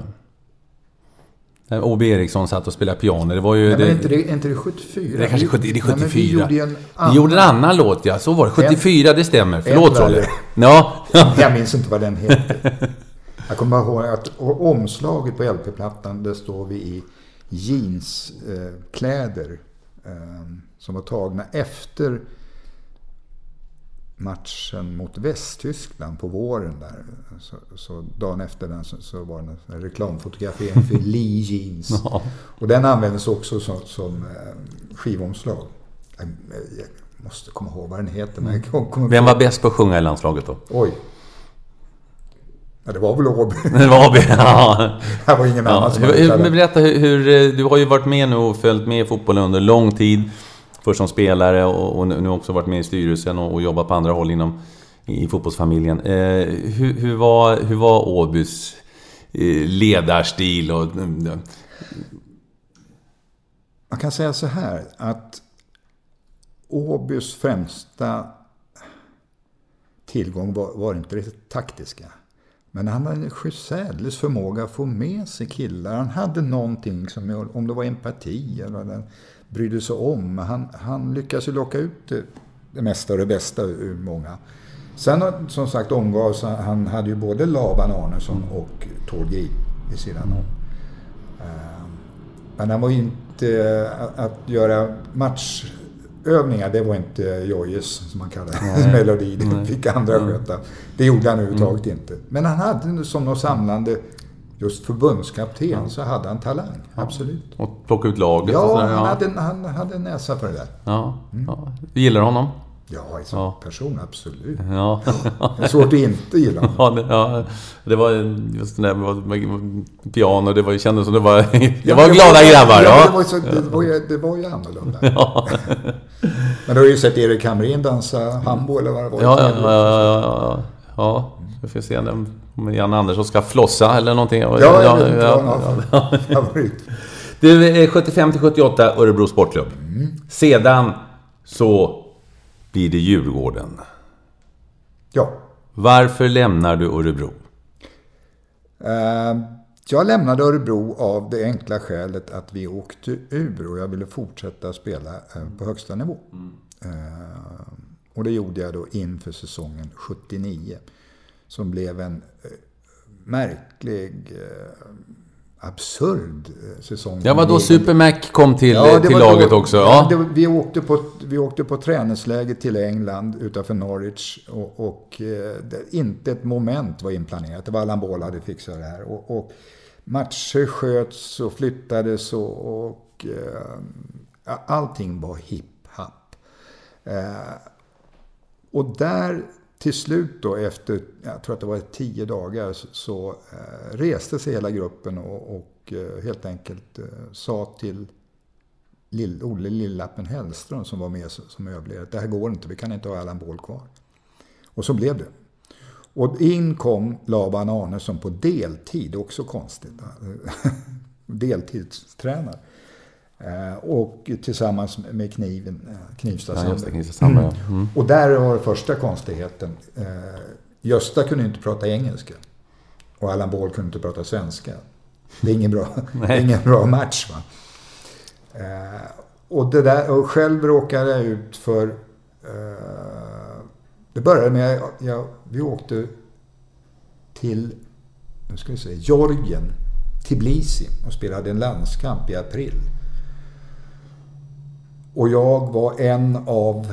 O B Eriksson satt och spelade piano. Det var ju
nej,
det,
men inte det, inte det sjuttiofyra?
Det är kanske sjuttio, det är sjuttiofyra. Nej,
vi gjorde ju en annan,
vi gjorde en annan låt, ja. Så var det. sjuttiofyra, det stämmer. Förlåt, Rolle.
Ja. Jag minns inte vad den heter. Jag kommer ihåg att omslaget på L P-plattan, där står vi i jeanskläder eh, som var tagna efter matchen mot Västtyskland på våren där. Så, så dagen efter den så, så var det en reklamfotografering för Lee Jeans. Ja. Och den användes också som, som eh, skivomslag. Jag, jag måste komma ihåg vad den heter. Men jag kommer
Vem var bäst på att sjunga i landslaget då?
Oj. Ja, det var väl Åby.
Det var Åby, ja.
Det var ingen annan
ja.
som
hur, berätta hur, hur, du har ju varit med nu och följt med i fotbollen under lång tid. Först som spelare och, och nu också varit med i styrelsen och, och jobbat på andra håll inom i fotbollsfamiljen. Eh, hur, hur, var, hur var Åbys eh, ledarstil? Och, eh,
Man kan säga så här att Åbys främsta tillgång var, var inte det taktiska. Men han hade en skyddsädles förmåga att få med sig killar. Han hade någonting som, om det var empati eller den brydde sig om. Han, han lyckades ju locka ut det, det mesta och det bästa ur många. Sen som sagt omgavs han hade ju både Laban Arnesson och Torgi i sidan om. Men han var ju inte att, att göra matchövningar, det var inte Joyes som man kallar det, melodi, det fick andra sköta. Det gjorde han överhuvudtaget mm. inte. Men han hade som något samlande, just förbundskapten, ja. Så hade han talang, ja. Absolut.
Och plocka ut laget.
Ja,
och sådär,
han,
ja.
Hade, han hade en näsa för det där.
Ja, mm. ja. Du gillar honom?
Ja, som ja. person, absolut.
Ja.
Det är svårt att inte gilla honom.
Ja, det, ja, det var just det där med piano, det var, kändes som det var, det
ja,
var
det
glada
var,
grabbar.
Ja,
ja.
Det, var så, det, var ju, det var ju annorlunda. Ja. Men du har ju sett Erik Hamrin dansa hambo eller vad det var.
Ja, ja, ja, ja, ja. Vi får se om Jan Andersson ska flossa eller någonting.
Ja, jag ja, vet inte ja, vad han har favorit.
Du är sjuttiofem till sjuttioåtta Örebro Sportklubb. Mm. Sedan så blir det Djurgården.
Ja.
Varför lämnar du Örebro?
Uh, jag lämnade Örebro av det enkla skälet att vi åkte ur och jag ville fortsätta spela uh, på högsta nivå. Mm. Uh, och det gjorde jag då inför säsongen sjuttionio. Som blev en uh, märklig... Uh, absurd säsong.
Ja, vad då Supermac kom till, ja, till laget då, också. Ja.
Det, vi, åkte på, vi åkte på träningsläge till England utanför Norwich och, och eh, det, inte ett moment var inplanerat. Det var Allan Boll hade fixat det här. Och, och matcher sköts och flyttades och, och eh, allting var hipp-happ. Eh, Och där till slut då efter, jag tror att det var tio dagar, så, så eh, reste sig hela gruppen och, och eh, helt enkelt eh, sa till Lill, Olle Lillappen Hellström som var med som överledare, det här går inte, vi kan inte ha Allan Boll kvar. Och så blev det. Och in kom Laban Arnesson på deltid, också konstigt. Deltidstränare. Eh, och tillsammans med kniven, Knivstad
ja,
Sandberg.
Knivstad Sandberg. Mm.
Och där var det första konstigheten. Eh, Gösta kunde inte prata engelska. Och Allan Boll kunde inte prata svenska. Det är ingen bra, det är ingen bra match, va? Eh, och, det där, och själv råkade jag ut för... Eh, det började med... Jag, vi åkte till... Nu ska vi säga, Georgien. Tbilisi. Och spelade en landskamp i april. Och jag var en av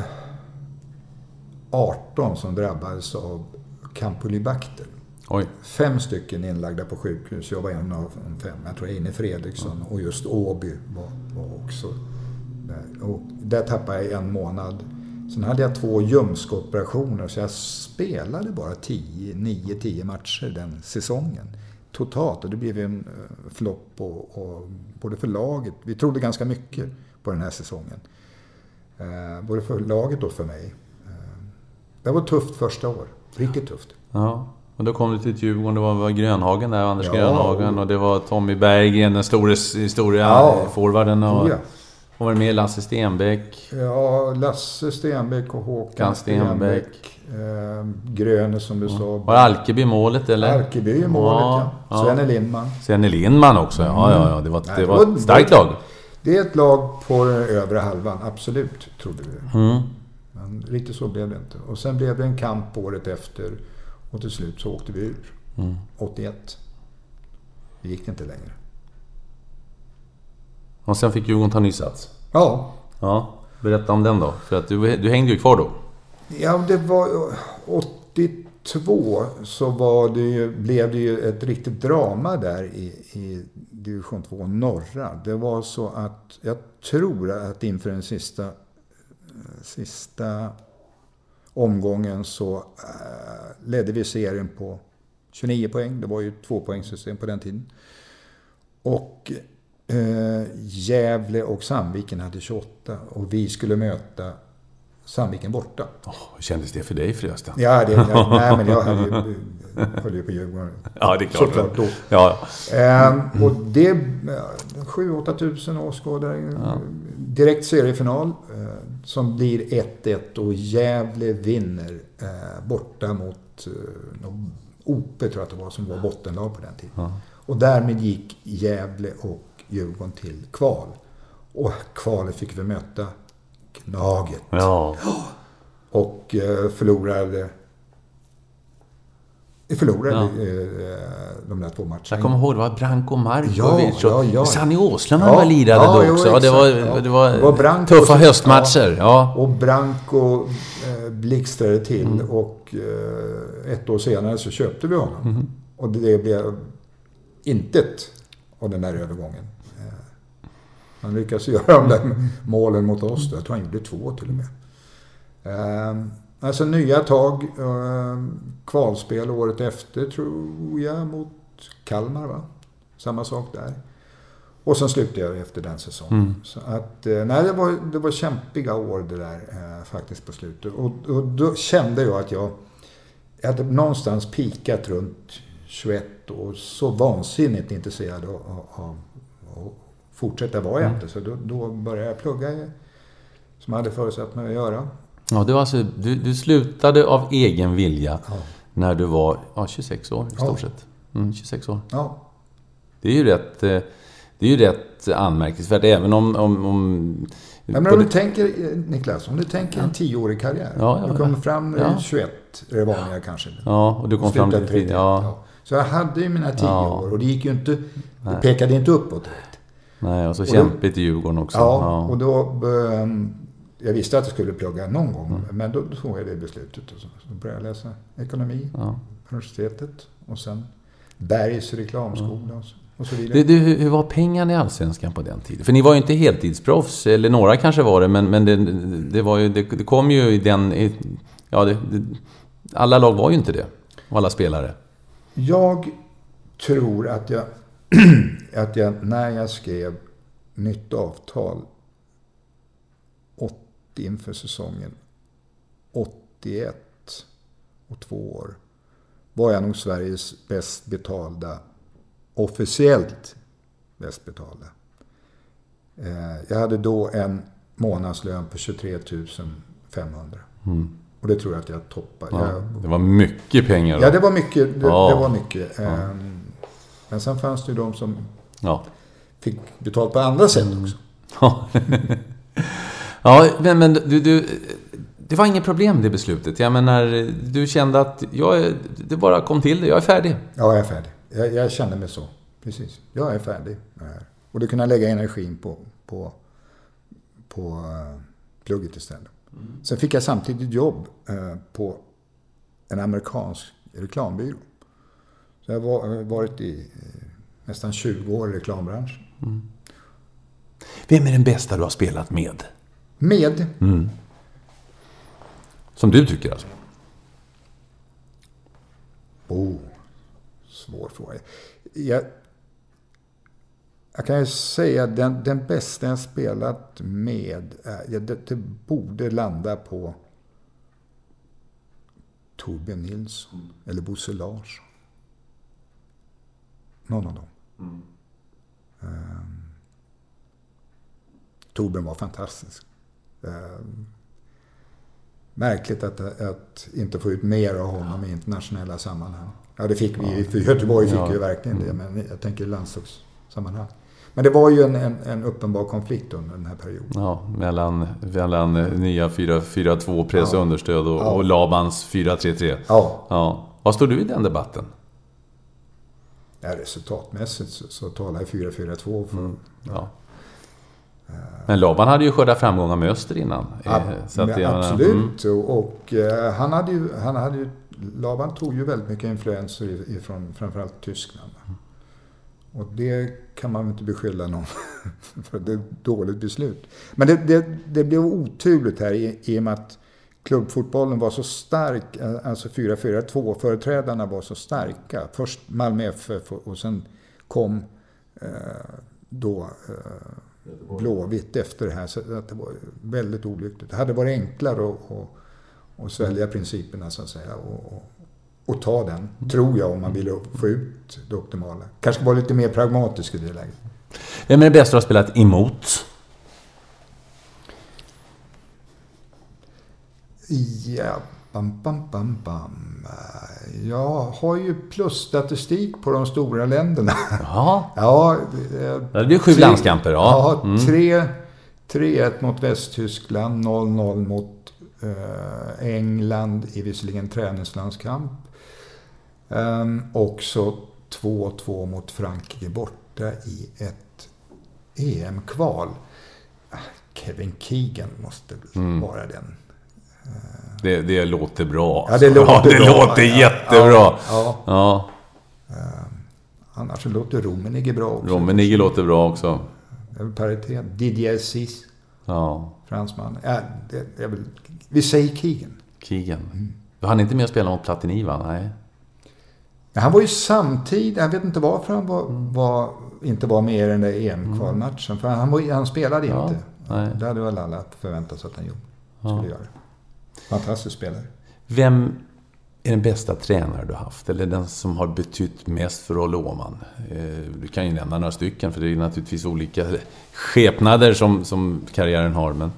arton som drabbades av Campylobacter.
Oj.
Fem stycken inlagda på sjukhus. Jag var en av de fem. Jag tror Ine Fredriksson mm. och just Åby var, var också där. Och där tappade jag en månad. Sen hade jag två ljumskoperationer, så jag spelade bara tio, nio, tio matcher den säsongen. Totalt, och det blev en flopp och, och både för laget, vi trodde ganska mycket på den här säsongen. Eh, både för laget och för mig. Eh, det var tufft första år, riktigt tufft.
Ja, och då kom du till Djurgården, det var, var Grönhagen där, Anders
ja,
Grönhagen, och det var Tommy Berggren, den stora, stora
ja,
forwarden, och,
ja.
och var med Lasse Stenbeck.
Ja, Lasse Stenbeck och Håkan Stenbeck. Stenbeck. Eh, Gröne som du ja. sa.
Var Alkeby målet eller?
Alkeby i målet, ja. ja. Svenne Lindman.
Svenne Lindman också, ja, ja, ja. Det var, Nej, det var ett starkt lag.
Det är ett lag på den övre halvan, absolut, trodde vi.
Mm.
Men riktigt så blev det inte. Och sen blev det en kamp året efter. Och till slut så åkte vi ur. Mm. åttioett. Det gick inte längre. Och
sen fick Djurgården ta ny sats.
Ja.
Ja, berätta om den då. För att du, du hängde ju kvar då.
Ja, det var åttiotvå så var det ju, blev det ju ett riktigt drama där i, i division två norra. Det var så att jag tror att inför den sista sista omgången så äh, ledde vi serien på tjugonio poäng. Det var ju två poängsystem på den tiden. Och äh, Gävle och Sandviken hade tjugoåtta och vi skulle möta Sandviken borta.
Oh, hur kändes det för dig förresten?
Ja, det, jag, nej, men jag hade ju, höll ju på Djurgården.
Ja, det är klart.
Såklart då.
Ja.
Ehm, och det sju åtta tusen åskådare. Ja. Direkt seriefinal eh, som blir ett ett och Gävle vinner eh, borta mot eh, O P tror jag att det var som var bottenlag på den tiden. Ja. Och därmed gick Gävle och Djurgården till kval. Och kvalet fick vi möta Gnaget.
Ja.
Och eh, förlorade förlorade ja. eh, de där två matcherna.
Jag kommer ihåg, det var Branko Markovic
ja, ja, ja.
och Sanny Åslund
ja,
var lirade
ja,
då också.
Jo,
det var,
ja.
det var,
det var Branko,
tuffa höstmatcher. Ja.
Ja. Och Branko eh, blixtrade till mm. och eh, ett år senare så köpte vi honom. Mm. Och det blev intet av den där övergången. Han lyckades göra de där målen mot oss. Jag tror han gjorde två till och med. Eh, alltså nya tag. Eh, kvalspel året efter tror jag mot Kalmar, va? Samma sak där. Och sen slutade jag efter den säsongen. Mm. Så att, eh, nej, det var, det var kämpiga år det där eh, faktiskt på slutet. Och, och då kände jag att jag, jag hade någonstans pikat runt tjugoett och så vansinnigt intresserad av, av, av fortsätta vara jag inte. Så då, då började jag plugga som jag hade förutsatt mig att göra.
Ja, det var alltså, du, du slutade av egen vilja
ja.
när du var ja, tjugosex år i stort ja. sett. Mm, tjugosex år.
Ja.
Det är ju rätt, det är ju rätt anmärkningsvärt även om... om, om
ja, men om du tänker, Niklas, om du tänker en tioårig karriär. Ja, ja, du kommer fram när ja. tjugoett, är det vanliga kanske.
Ja, och du kom fram till trettio. Ja.
Ja. Så jag hade ju mina tio ja. år och det gick ju inte, det pekade inte uppåt direkt.
Nej, och så och kämpigt i Djurgården också.
Ja, ja. och då... Um, jag visste att jag skulle plugga någon gång, mm. men då tog jag det beslutet. Och så, så började jag läsa ekonomi ja. universitetet och sen Bergs reklamskola ja. och så vidare.
Det, det, hur var pengarna i Allsvenskan på den tiden? För ni var ju inte heltidsproffs, eller några kanske var det, men, men det, det, var ju, det, det kom ju i den... I, ja, det, det, alla lag var ju inte det. Och alla spelare.
Jag tror att jag, att jag när jag skrev nytt avtal åttio inför säsongen åttioett och två år var jag nog Sveriges bäst betalda, officiellt bäst betalda. Jag hade då en månadslön på tjugotre tusen femhundra. Mm. Och det tror jag att jag toppade.
Ja,
jag,
det var mycket pengar då.
Ja, det var mycket. Det,
ja.
det var mycket.
Ja.
Men sen fanns det ju de som
ja.
fick betalt på andra sätt också.
Ja, ja men, men du, du, det var inget problem det beslutet. Jag menar, du kände att jag, det bara kom till det. Jag är färdig.
Ja, jag är färdig. Jag, jag kände mig så. Precis. Jag är färdig med det här. Och då kunde jag lägga energin på, på, på plugget istället. Mm. Sen fick jag samtidigt jobb eh, på en amerikansk reklambyrå. Så jag har varit i eh, nästan tjugo år i reklambranschen. Mm.
Vem är den bästa du har spelat med?
Med?
Mm. Som du tycker alltså?
Oh, svår fråga. Jag, jag kan ju säga att den, den bästa jag spelat med, äh, det, det borde landa på Torbjörn Nilsson mm. eller Bosse Larsson. Någon av dem. Mm. Um, Torbjörn var fantastisk. Um, märkligt att, att inte få ut mer av honom i internationella sammanhang. Ja, det fick vi. För Göteborg fick ja. ju verkligen det, men jag tänker landslagssammanhang. Men det var ju en, en, en uppenbar konflikt under den här perioden.
Ja, mellan, mellan nya fyra fyra två press och ja. understöd och, ja. och Labans fyra tre tre.
Ja.
ja. Vad står du i den debatten?
Ja, resultatmässigt så, så talar jag fyra fyra två för... Mm.
Ja. Men Laban hade ju skördat framgångar med Öster innan.
Ja,
så att
jag, absolut. Mm. Och, och uh, han hade ju... Han hade ju Laban tog ju väldigt mycket influenser ifrån framförallt Tyskland. Mm. Och det kan man inte beskylla någon för. Det är ett dåligt beslut. Men det, det, det blev oturligt här i, i och med att klubbfotbollen var så stark. Alltså fyra fyra två företrädarna var så starka. Först Malmö F F och sen kom eh, då eh, Blåvitt efter det här. Så att det var väldigt olyckligt. Det hade varit enklare att, att, att svälja principerna så att säga. Och, och, och ta den, tror jag, om man vill få ut det optimala. Kanske vara lite mer pragmatisk i det läget.
Vem är det bästa du har spelat emot?
Ja, bam, bam, bam, bam. Jag har ju plusstatistik på de stora länderna.
Jaha.
Ja,
det blir sju tre, landskamper. Ja,
ja mm. tre, tre ett mot Västtyskland, noll noll mot eh, England i visserligen träningslandskamp. Um, också två två mot Frankrike borta i ett E M-kval. Kevin Keegan måste mm. vara den.
Det, det låter bra.
Ja, det låter,
ja, det
bra.
låter jättebra. Ja,
ja.
ja.
Um, annars så låter Rummenigge bra också.
Rummenigge låter bra också.
Paritet. Didier Sis.
Ja.
Fransman. Ja, det, det är väl, vi säger Keegan.
Keegan. Mm. Du hann inte med att spela mot Platini, va? Nej.
Han var ju samtidigt, jag vet inte varför han var, var, inte var med i den där E M-kvalmatchen. För han, var, han spelade ja, inte. Nej. Det hade väl alla förväntat sig att han skulle ja. göra. Fantastisk spelare.
Vem är den bästa tränare du haft? Eller den som har betytt mest för Olle Åhman? Du kan ju nämna några stycken, för det är naturligtvis olika skepnader som, som karriären har. Men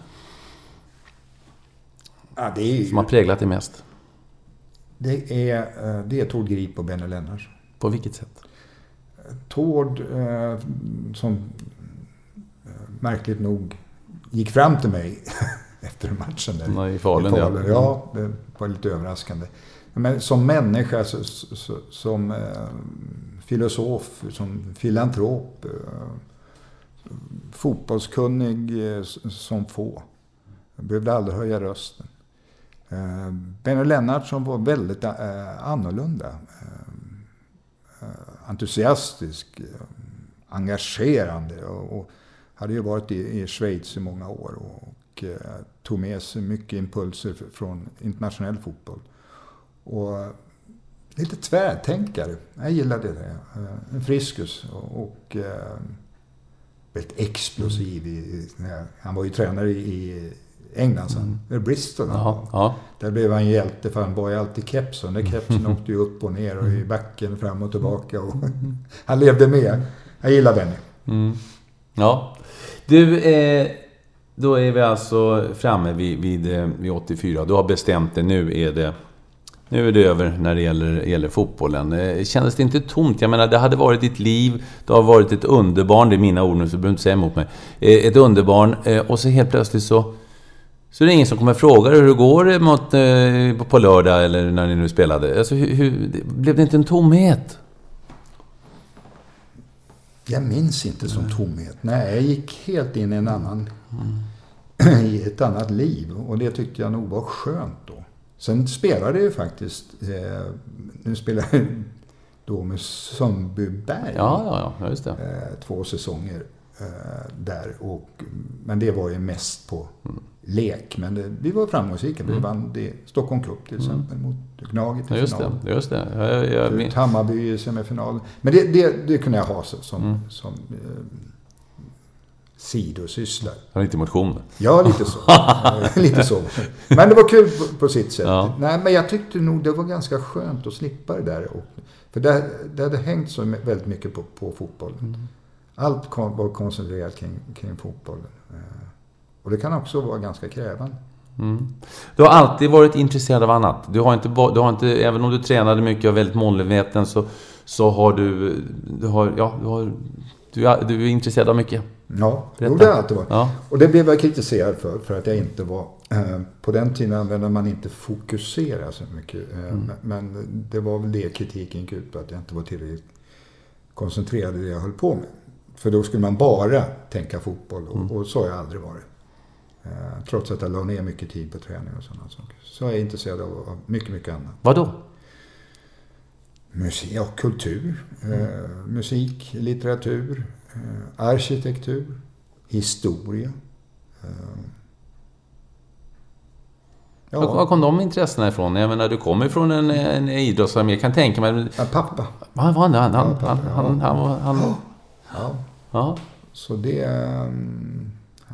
ja, det är ju...
som har präglat det mest?
Det är, det är Tord Grip och Benny Lennars.
På vilket sätt?
Tord, eh, som eh, märkligt nog gick fram till mig efter matchen. Där,
Nej, i Falun,
i Falun. Ja. ja, det var lite överraskande. Men som människa, så, så, som eh, filosof, som filantrop, eh, fotbollskunnig eh, som få. Jag behövde aldrig höja rösten. Uh, Benny Lennart som var väldigt uh, annorlunda, uh, uh, entusiastisk, uh, engagerande och, och hade ju varit i, i Schweiz i många år och och eh, tog med sig mycket impulser från internationell fotboll. Och lite tvärtänkare. Jag gillade det. En friskus och, och eh, väldigt explosiv. I, han var ju tränare i England sen. Mm. Bristol.
Ja, ja.
Där blev han hjälte för han var ju alltid kepsen. Den kepsen åkte ju upp och ner och i backen fram och tillbaka. Och han levde med. Jag gillade den.
Mm. Ja. Du, eh, då är vi alltså framme vid, vid, vid åttiofyra. Du har bestämt det. Nu är det, nu är det över när det gäller, gäller fotbollen. Eh, kändes det inte tomt? Jag menar, det hade varit ditt liv. Det har varit ett underbarn. Det är mina ord nu, så du behöver inte säga emot mig. Eh, ett underbarn. Eh, och så helt plötsligt så Så det är ingen som kommer fråga hur det går mot, eh, på lördag eller när ni nu spelade. Alltså, hur, hur, blev det inte en tomhet?
Jag minns inte som tomhet. Nej, jag gick helt in i en annan mm. i ett annat liv. Och det tyckte jag nog var skönt då. Sen spelade jag faktiskt eh, nu spelar jag då med Sundbyberg.
Ja, ja, ja, just det.
Eh, två säsonger eh, där. Och, men det var ju mest på mm. lek, men det, vi var framgångsrika. Vi mm. vann det, Stockholm Club till exempel mm. mot Gnaget i
ja, just
finalen.
Det, just det. Jag, jag, min...
Hammarby i semifinalen. Men det, det, det kunde jag ha som, mm. som eh, sidosysslar.
Ja, lite motion.
Ja, lite så. lite så. Men det var kul på, på sitt sätt.
Ja.
Nej, men jag tyckte nog det var ganska skönt att slippa det där. Och, för det, det hade hängt så väldigt mycket på, på fotbollen. Mm. Allt kom, var koncentrerat kring, kring fotbollen. Och det kan också vara ganska krävande.
Mm. Du har alltid varit intresserad av annat. Du har inte, du har inte, även om du tränade mycket och väldigt målmedveten så, så har du, du, har, ja, du, har, du, är, du är intresserad av mycket.
Ja, det har alltid varit. Ja. Och det blev jag kritiserad för, för att jag inte var... Eh, på den tiden använde man inte fokusera så mycket. Eh, mm. Men det var väl det kritiken gick ut på, att jag inte var tillräckligt koncentrerad i det jag höll på med. För då skulle man bara tänka fotboll och, mm. och så har jag aldrig varit. Eh, trots att jag la ner mycket tid på träning och sådana saker. Så är jag intresserad av, av mycket, mycket annat.
Vad då?
Musik, ja, kultur, mm. eh, musik, litteratur, eh, arkitektur, historia. Eh,
ja. Var kom de intressena ifrån? Jag menar, du kommer från en, en idrottsfamilj. Jag kan tänka mig...
Ja, pappa.
Vad var han? Han, han, ja, pappa, han, han, han, han, han, han
ja.
ja.
Så det... Um,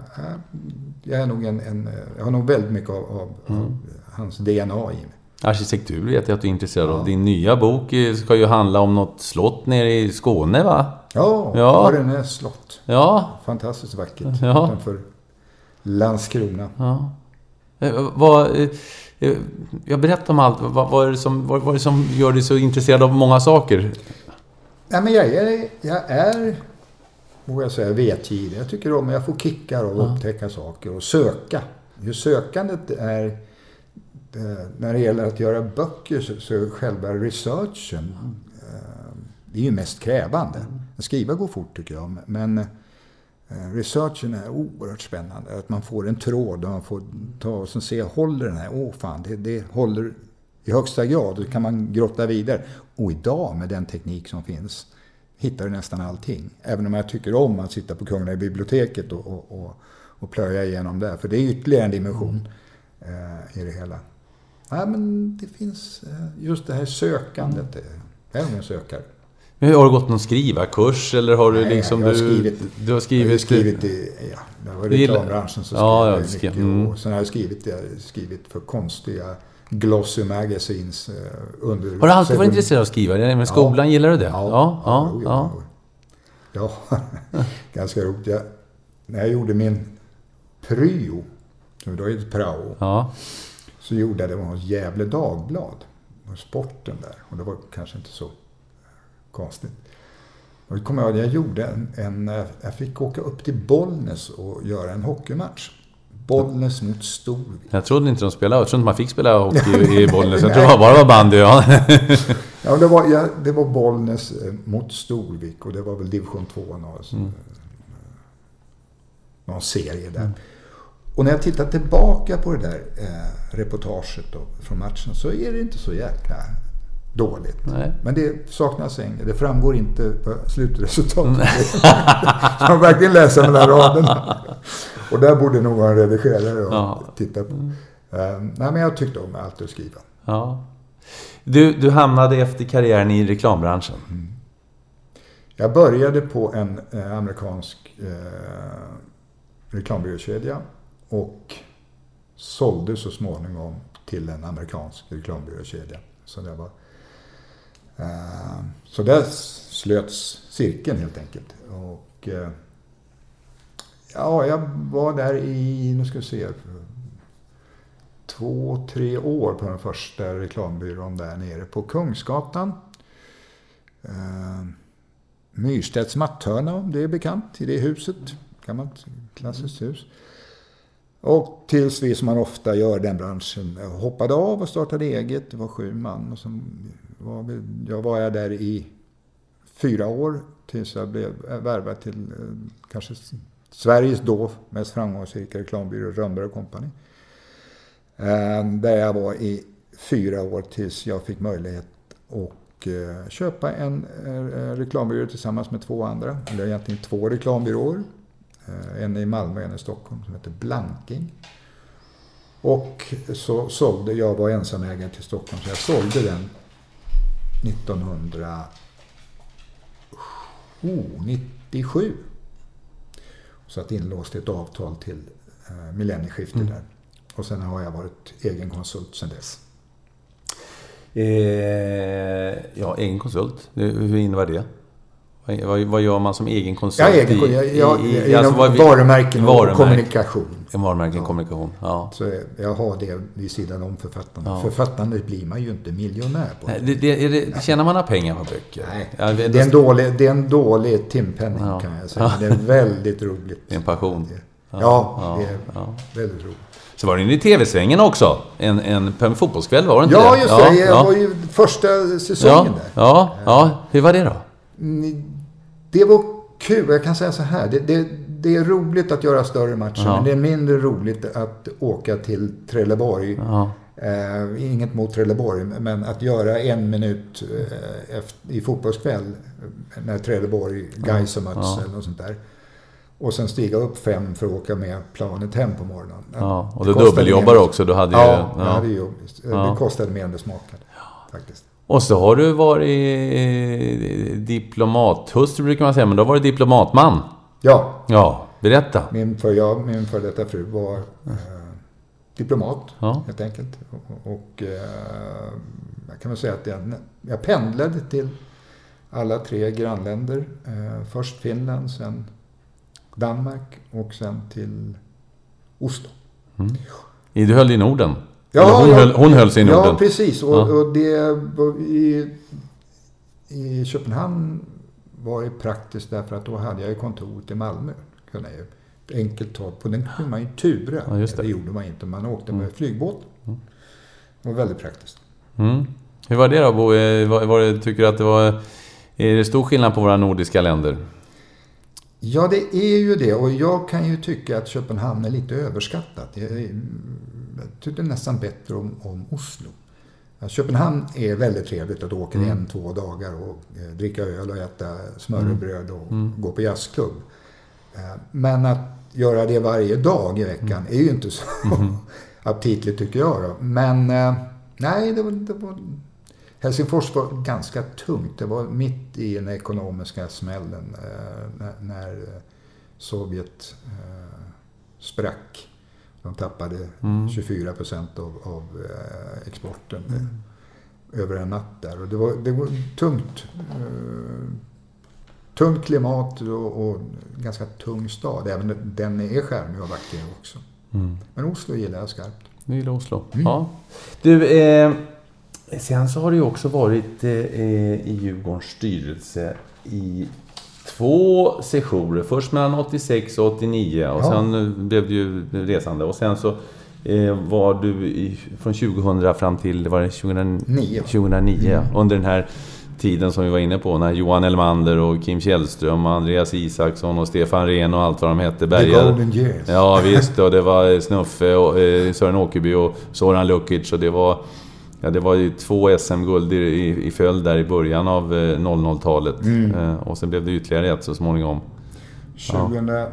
jag är nog en, en... Jag har nog väldigt mycket av, av, mm. av hans D N A i mig.
Arkitektur vet jag att du är intresserad av. Ja. Din nya bok ska ju handla om något slott nere i Skåne, va?
Ja, ja. Arne slott.
Ja.
Fantastiskt vackert.
Ja.
Utanför Landskrona.
Ja. Vad... Jag berättar om allt. Vad, vad, är det som, vad, vad är det som gör dig så intresserad av många saker?
Nej, men jag är... Jag är vågar jag säga, vetgirig. Jag tycker om att jag får kickar och ja. upptäcka saker och söka. Hur sökandet är när det gäller att göra böcker så, så själva researchen det är ju mest krävande. Att skriva går fort tycker jag, men researchen är oerhört spännande. Att man får en tråd och man får ta och se, håller den här, åh fan, det, det håller i högsta grad. Då kan man grotta vidare. Och idag med den teknik som finns hittar du nästan allting. Även om jag tycker om att sitta på Kungliga biblioteket och, och, och, och plöja igenom det. För det är ytterligare en dimension mm. eh, i det hela. Ja, men det finns eh, just det här sökandet. Mm. Jag är en sökare.
Men har du gått någon skrivarkurs eller har du
Nej,
liksom...
jag har skrivit,
du, du har skrivit... Jag har
skrivit i, ja, det var reklambranschen så
ja,
skrev
jag
mycket.
skrev, mm.
Och sen har jag skrivit, jag har skrivit för konstiga glossy magazines eh, under...
Har du alltid varit intresserad av att skriva? Men skolan, ja. Gillar du det?
Ja,
ja,
ja.
ja,
ja. ja. Ganska roligt. Jag, när jag gjorde min pryo, som då heter prao, ja. så gjorde jag det hos Gävle Dagblad. Och sporten där. Och det var kanske inte så konstigt. Och jag kommer ihåg att jag gjorde en, en... Jag fick åka upp till Bollnäs och göra en hockeymatch. Bollnäs mot Storvik.
Jag trodde inte de spelade. Jag trodde inte man fick spela hockey i Bollnäs. Jag trodde det bara var bandy. Ja,
ja, det, var, ja det var Bollnäs mot Storvik. Och det var väl division två. Alltså, mm. Någon serie där. Mm. Och när jag tittar tillbaka på det där eh, reportaget då, från matchen så är det inte så jäkla dåligt. Nej. Men det saknas en. Det framgår inte på slutresultatet. Man verkligen läser mellan raderna. Och där borde nog vara en redigerare och
ja.
titta på. Mm. Uh, nej, men jag tyckte om allt att skriva.
Ja. Du, du hamnade efter karriären i reklambranschen.
Mm. Jag började på en eh, amerikansk eh, reklambyråkedja och sålde så småningom till en amerikansk reklambyråkedja. Så det var eh, så där slöts cirkeln helt enkelt. Och eh, ja, jag var där i, nu ska vi se, två, tre år på den första reklambyrån där nere på Kungsgatan. Eh, Myrstedts Matthörna, det är bekant, i det huset. Gammalt klassiskt hus. Och tills vi, som man ofta gör den branschen, hoppade av och startade eget. Det var sju man. Och som var vi, jag var jag där i fyra år tills jag blev värvad till eh, kanske Sveriges då mest framgångsrika reklambyrå, Rönnberg och Company. Eh, där jag var i fyra år tills jag fick möjlighet att eh, köpa en eh, reklambyrå tillsammans med två andra. Eller egentligen två reklambyråer. Eh, en i Malmö och en i Stockholm som heter Blanking. Och så sålde, jag var ensamägare till Stockholm, så jag sålde den nittonhundranittiosju. Så att inlåst ett avtal till eh, millennieskiftet mm. där. Och sen har jag varit egen konsult sedan dess.
Eh, ja, egen konsult. Hur innebär det? Vad, vad gör man som egen konsult?
Ja, egen, i, jag, jag, i, i, alltså, vad, varumärken och varumärken, kommunikation.
En varumärken och kommunikation, ja.
Så jag har det vid sidan om författarna.
Ja.
Författarna blir man ju inte miljonär på.
Nej, det, det, det, tjänar man några pengar på böcker?
Nej,
ja, det,
det, är en dålig, det är en dålig timpenning ja. kan jag säga. Det är väldigt roligt.
Det är en passion.
Ja, ja det är ja. väldigt roligt.
Så var det inne i tv-svängen också. En, en, en fotbollskväll var det inte
ja,
det?
Just det. Ja, jag var ju första säsongen
ja,
där.
Ja, ja, hur var det då?
Det var kul. Jag kan säga så här. Det, det, det är roligt att göra större matcher. Ja. Men det är mindre roligt att åka till Trelleborg. Ja. Eh, inget mot Trelleborg. Men att göra en minut eh, efter, i fotbollskväll. När Trelleborg, Gais och Mats ja. eller något sånt där. Och sen stiga upp fem för att åka med planet hem på morgonen.
Ja, och du dubbeljobbar också. Du hade ju,
ja, ja. Jag hade ju, det ja. kostade mer än det smakade. Faktiskt.
Och så har du varit diplomathustru brukar man säga. Men då var du diplomatman.
Ja.
Ja, berätta.
Min för, jag, min för detta fru var eh, diplomat ja. helt enkelt. Och, och eh, jag kan väl säga att jag, jag pendlade till alla tre grannländer. Eh, först Finland, sen Danmark och sen till Oslo.
Mm. Du höll i Norden?
Ja,
hon,
ja,
höll, hon höll sig i Norden?
Ja, precis. Och,
ja.
och det i, i Köpenhamn var det praktiskt därför att då hade jag ju kontoret i Malmö. Kunde jag ju enkelt ta på. Den kunde man ju tura. Ja, just det. Det gjorde man inte. Man åkte med mm. flygbåt. Det var väldigt praktiskt.
Mm. Hur var det då, Bo? Var, var det, tycker du att det var... Är det stor skillnad på våra nordiska länder?
Ja, det är ju det. Och jag kan ju tycka att Köpenhamn är lite överskattat. Jag, jag tycker nästan bättre om, om Oslo. Ja, Köpenhamn är väldigt trevligt att åka mm. en, två dagar och eh, dricka öl och äta smörrebröd och mm. gå på jazzklubb. Eh, men att göra det varje dag i veckan mm. är ju inte så mm. aptitligt tycker jag då. Men eh, nej, det var... Det var Helsingfors var ganska tungt. Det var mitt i den ekonomiska smällen eh, när, när Sovjet eh, sprack. De tappade mm. tjugofyra procent av, av eh, exporten mm. eh, över en natt där. Och det var, det var tungt. Eh, tungt klimat och, och ganska tung stad. Även den är skärmig och vacker också. Mm. Men Oslo gillar jag skarpt.
Du gillar Oslo? Mm. Ja. Du... Eh... Sen så har det ju också varit eh, i Djurgårdens styrelse i två sessioner. Först mellan åttiosex och åttionio och ja. sen blev du ju resande. Och sen så eh, var du i, från tjugohundra fram till var det tjugohundranio, tjugohundranio mm. under den här tiden som vi var inne på. När Johan Elmander och Kim Källström och Andreas Isaksson och Stefan Rehn och allt vad de hette.
Bergade. The Golden Years.
Ja visst, och det var Snuffe och eh, Sören Åkerby och Soran Lukic och det var... Ja, det var ju två S M-guld i, i följd där i början av eh, noll noll-talet. Mm. Eh, och sen blev det ytterligare ett så småningom.
tjugohundratvå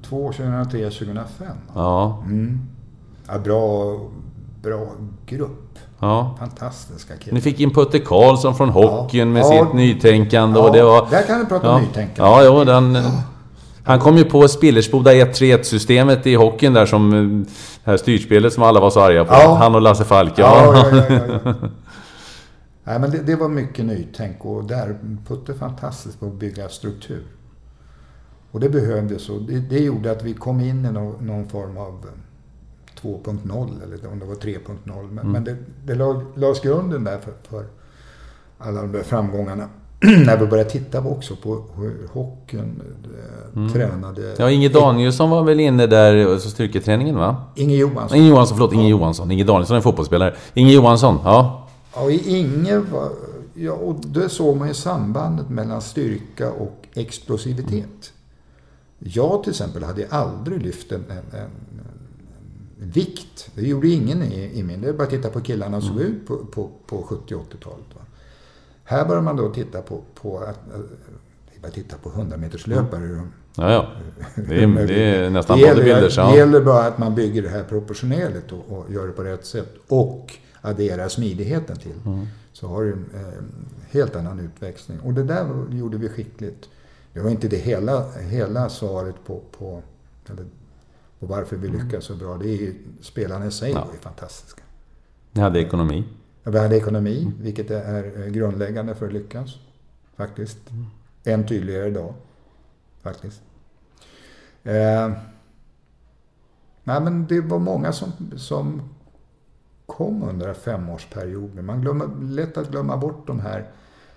två, tjugohundratre, tjugohundrafem.
Ja.
Mm. Ja, bra, bra grupp.
Ja.
Fantastiska killar.
Ni fick in Putte Karlsson från hockeyn ja. med
ja.
sitt nytänkande.
Ja,
och det var,
där kan vi prata
ja.
om nytänkande.
Ja, ja, den, ja. Han kom ju på Spillersboda ett tre ett-systemet i hockeyn där som det här styrspelet som alla var så arga på. Ja. Han och Lasse Falk. Ja,
ja, ja, ja, ja, ja. Nej, men det, det var mycket nytänk och där Putte fantastiskt på att bygga struktur. Och det behövdes och det, det gjorde att vi kom in i någon, någon form av två punkt noll eller om det var tre punkt noll. Men, mm. men det, det lades grunden där för, för alla de där framgångarna. När vi började titta också på hur hockeyn mm. tränade.
Ja, Inge Danielsson var väl inne där så styrketräningen va?
Inge Johansson.
Inge Johansson, förlåt, Inge Johansson. Inge Danielsson är en fotbollsspelare. Inge Johansson, ja.
Ja, Inge var... Ja, och det såg man ju sambandet mellan styrka och explosivitet. Jag till exempel hade aldrig lyft en, en, en, en vikt. Det gjorde ingen i, i min. Det är bara att titta på killarna som såg mm. ut på, på, på sjuttio- och åttiotalet. Va? Här börjar man då titta på, på att... Bara titta på hundra-meterslöpare. Mm.
Ja, ja. Det är, det är nästan
det
bodybuilders.
Det ja. gäller bara att man bygger det här proportionellt och, och gör det på rätt sätt. Och adderar smidigheten till. Mm. Så har du en eh, helt annan utväxling. Och det där gjorde vi skickligt. Det var inte det hela, hela svaret på, på, eller, på varför vi lyckas så bra. Det är ju, spelarna i sig ja. var ju fantastiska.
Ni hade ekonomi.
Ja, vi hade ekonomi, mm. vilket är grundläggande för att lyckas. Faktiskt. Mm. Än tydligare idag. Faktiskt. Eh, nej, men det var många som, som kom under en femårsperiod. Man glömmer, lätt att glömma bort de här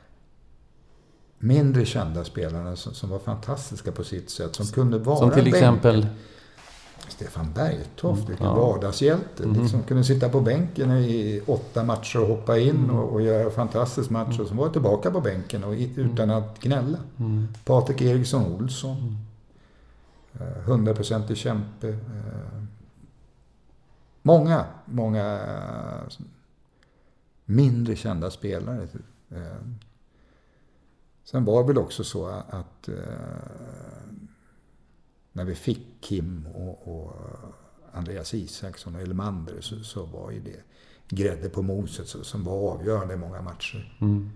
mindre kända spelarna som, som var fantastiska på sitt sätt. Som kunde vara
som till exempel
Stefan Bergtoft, vilken mm, ja. vardagshjälte.
Mm.
Liksom kunde sitta på bänken i åtta matcher och hoppa in mm. och, och göra fantastisk matcher. Mm. Som var tillbaka på bänken och, utan att gnälla. Mm. Patrik Eriksson Olsson. hundra procent i kämpe. Många, många mindre kända spelare. Sen var det väl också så att när vi fick Kim och, och Andreas Isaksson och Elmander så, så var ju det grädde på moset som var avgörande i många matcher. Mm.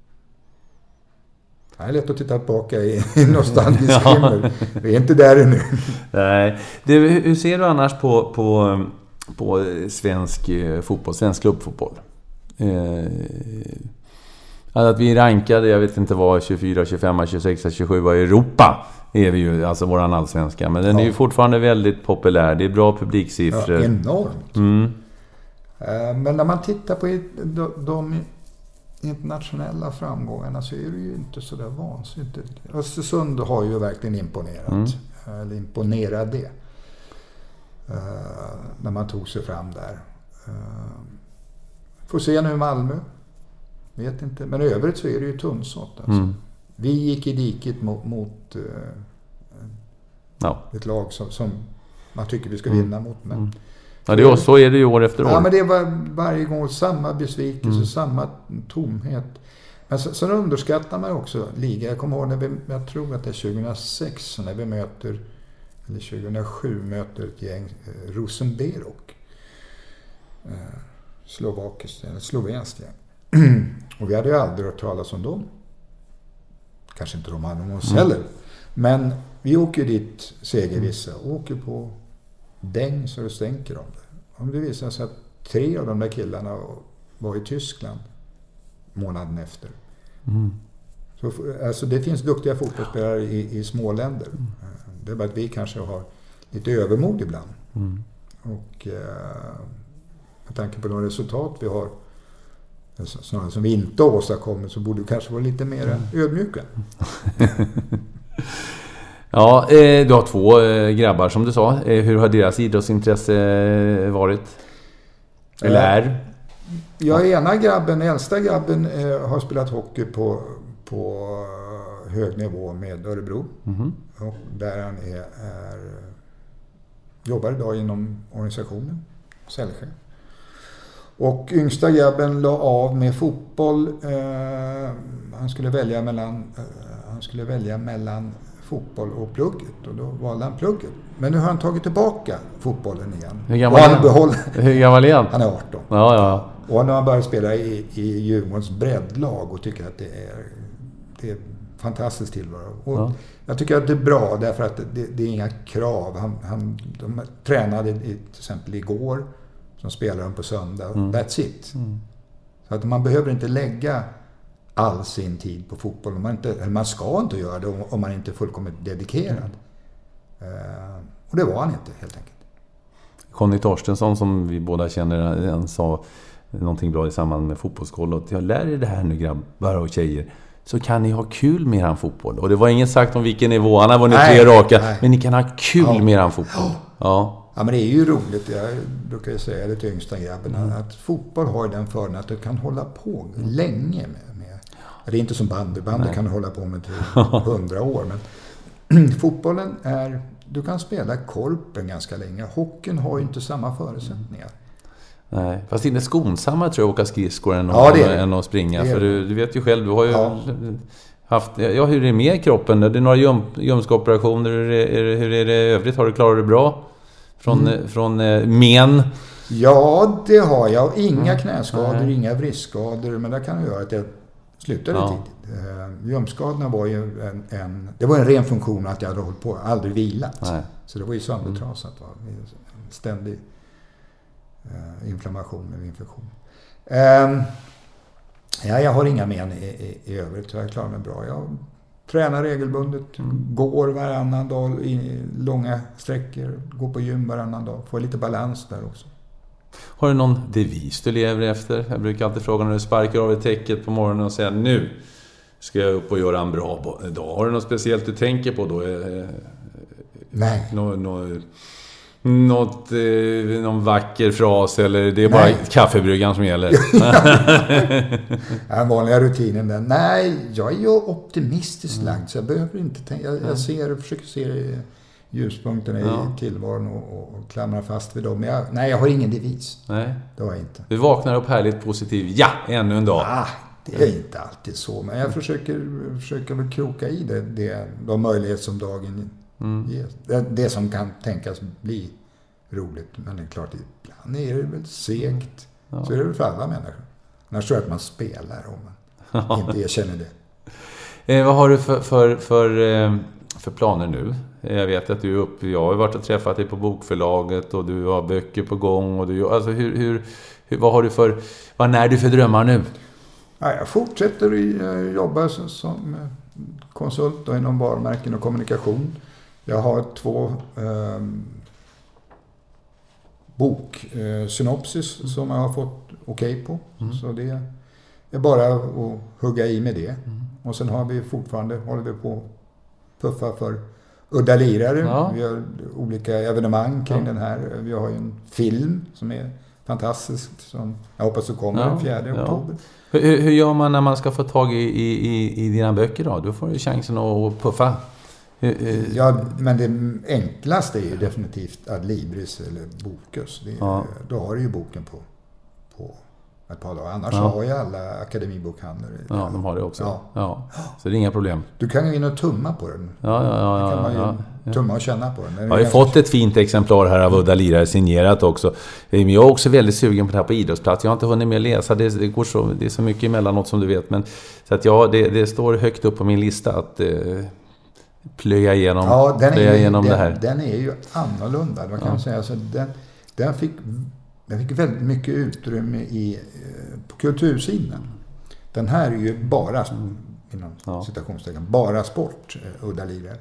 Det är lätt att titta tillbaka i, i nostalgisk himmel. Vi är inte där ännu.
Nej. Du, hur ser du annars på, på, på svensk fotboll, svensk klubbfotboll? Eh, att vi rankade, jag vet inte vad, tjugofyra, tjugofem, tjugosex, tjugosju i Europa är vi ju, alltså våran allsvenska. Men den ja. är ju fortfarande väldigt populär. Det är bra publiksiffror.
Ja, enormt. Mm. Men när man tittar på de, de internationella framgångarna så är det ju inte så där vansinnigt. Östersund har ju verkligen imponerat. Mm. Eller imponerade. När man tog sig fram där. Får se nu Malmö. Vet inte. Men i övrigt så är det ju tunnsått. Alltså. Mm. Vi gick i diket mot, mot uh, ja. ett lag som, som man tycker vi ska vinna mm. mot. Men
mm. ja, det är, så är det ju år efter år.
Ja, men det var varje gång samma besvikelse, mm. samma tomhet. Men så, så underskattar man också liga. Jag kommer ihåg när vi, jag tror att det är tjugohundrasex när vi möter, eller tjugohundrasju möter ett gäng eh, Rosenberg eh, slovakiskt, eller slovenskt gäng. Och vi hade ju aldrig hört talas om dem. Kanske inte de hade om oss heller. Mm. Men vi åker dit segervissa. Mm. Åker på däng så det stänker om det. Om det visar sig att tre av de där killarna var i Tyskland månaden efter. Mm. Så, alltså det finns duktiga fotbollsspelare i, i små länder. Mm. Det är bara att vi kanske har lite övermod ibland. Mm. Och eh, med tanke på de resultat vi har snarare som vi inte har åstadkommit så borde vi kanske vara lite mer mm. ödmjuka.
Ja, eh, du har två eh, grabbar som du sa. Eh, hur har deras idrottsintresse eh, varit? Eller är? Eh,
ja, ena grabben, äldsta grabben eh, har spelat hockey på, på hög nivå med Örebro. Mm. Och där han är, är jobbar idag inom organisationen, Sällskär. Och yngsta grabben la av med fotboll. Eh, han skulle välja mellan eh, han skulle välja mellan fotboll och plugget. Och då valde han plugget. Men nu har han tagit tillbaka fotbollen igen.
Hur gammal,
han behåller,
hur gammal är han?
Han är arton.
Ja, ja.
Och nu har han börjat spela i, i Djurgårdens breddlag och tycker att det är, det är fantastiskt tillvaro. Och ja. Jag tycker att det är bra därför att det, det är inga krav. Han, han, de tränade i, till exempel igår, som spelar de på söndag. Mm. That's it. Mm. Så att man behöver inte lägga all sin tid på fotboll. Man, inte, man ska inte göra det om, om man inte är fullkomligt dedikerad. Mm. Uh, och det var han inte, helt enkelt.
Conny Torstensson, som vi båda känner, han sa någonting bra i samband med fotbollskoll. Och jag lär er det här nu, grabbar och tjejer, så kan ni ha kul med eran fotboll. Och det var inget sagt om vilken nivå. Han har vunnit tre raka. Nej. Men ni kan ha kul ja. med eran fotboll. Ja.
Ja, men det är ju roligt. Jag brukar säga det till yngsta grabben. Mm. Att fotboll har den fördelen att du kan hålla på länge med. med. Det är inte som bandy. Bandy Nej. kan du hålla på med till hundra år. Men fotbollen är... Du kan spela korpen ganska länge. Hockeyn har ju inte samma förutsättningar.
Nej, fast det är skonsamma tror jag åka skridskor än,
ja, det är det.
än att springa. För du, du vet ju själv, du har ju ja. haft... Ja, hur är det med kroppen? Det är några ljum, ljumskoperationer. Hur är, hur är det övrigt? Har du klarat det bra? Från, mm. från eh, men?
Ja, det har jag. Inga knäskador, Nej. inga vristskador. Men det kan ju göra att jag slutade ja. tidigt. Uh, ljumskadorna var ju en, en... Det var en ren funktion att jag hade hållit på. Aldrig vilat. Nej. Så det var ju söndertrasat. Mm. En ständig uh, inflammation eller infektion. Uh, ja, jag har inga men i, i, i övrigt. Jag klarar mig bra. Jag tränar regelbundet. Mm. Går varannan dag i långa sträckor. Går på gym varannan dag. Får lite balans där också.
Har du någon devis du lever efter? Jag brukar alltid fråga när du sparkar av ett täcket på morgonen och säga nu ska jag upp och göra en bra dag. Har du något speciellt du tänker på då?
Nej.
Nå, nå, något, eh, någon vacker fras eller det är bara Nej. kaffebryggan som gäller?
Den vanliga rutinen där. Nej, jag är ju optimistiskt lagd så jag behöver inte tänka. Jag, jag ser, försöker se ljuspunkterna ja. i tillvaron och, och, och klamrar fast vid dem. Jag, nej, jag har ingen devis.
Nej.
Det har jag inte.
Du vaknar upp härligt positiv. Ja, ännu en dag.
Ah, det är inte alltid så. Men jag försöker, försöker väl kroka i det, det, de möjligheter som dagen mm. ger. Det, det som kan tänkas bli roligt. Men det är klart, ibland är det väl segt. Ja. Så är det väl för alla människor. När så att man spelar om man inte erkänner det.
Eh, vad har du för... för, för eh... för planer nu? Jag vet att du är uppe, jag har varit och träffat dig på bokförlaget och du har böcker på gång och du, alltså hur, hur, hur vad har du för, vad när du för drömmar nu?
Ja, jag fortsätter jobba som, som konsult då inom varumärken och kommunikation. Jag har två eh, bok eh, synopsis mm. som jag har fått okej okay på. Mm. Så det är bara att hugga i med det. Mm. Och sen har vi fortfarande, håller vi på puffa för udda lirare. Ja. Vi har olika evenemang kring ja. den här. Vi har ju en film som är fantastisk som jag hoppas så kommer ja. den fjärde ja. oktober.
Hur, hur gör man när man ska få tag i, i, i dina böcker då? Då får du chansen att puffa. Hur, hur...
Ja, men det enklaste är ju definitivt Adlibris eller Bokus. Det är, ja. Då har du ju boken på, på ett par dagar. Annars ja. har ju alla akademibokhandlare.
Ja, de har det också. Ja. Ja. Så det är inga problem.
Du kan ju in och tumma på den.
Ja, ja, ja.
Det kan man ju
ja.
tumma och känna på den.
Jag har ju fått ett fint exemplar här av Udda Lirare signerat också. Men jag är också väldigt sugen på det här på idrottsplats. Jag har inte hunnit med att läsa. Det, det, går så, det är så mycket emellanåt som du vet. Men, så att ja, det, det står högt upp på min lista att eh, plöja igenom,
ja, den
plöja
är,
igenom
den,
det här.
Den är ju annorlunda. Man kan ja. säga. Alltså, den, den fick... Den fick väldigt mycket utrymme i, på kultursidan. Den här är ju bara, inom ja. citationstecken, bara sport, Udda Lirare.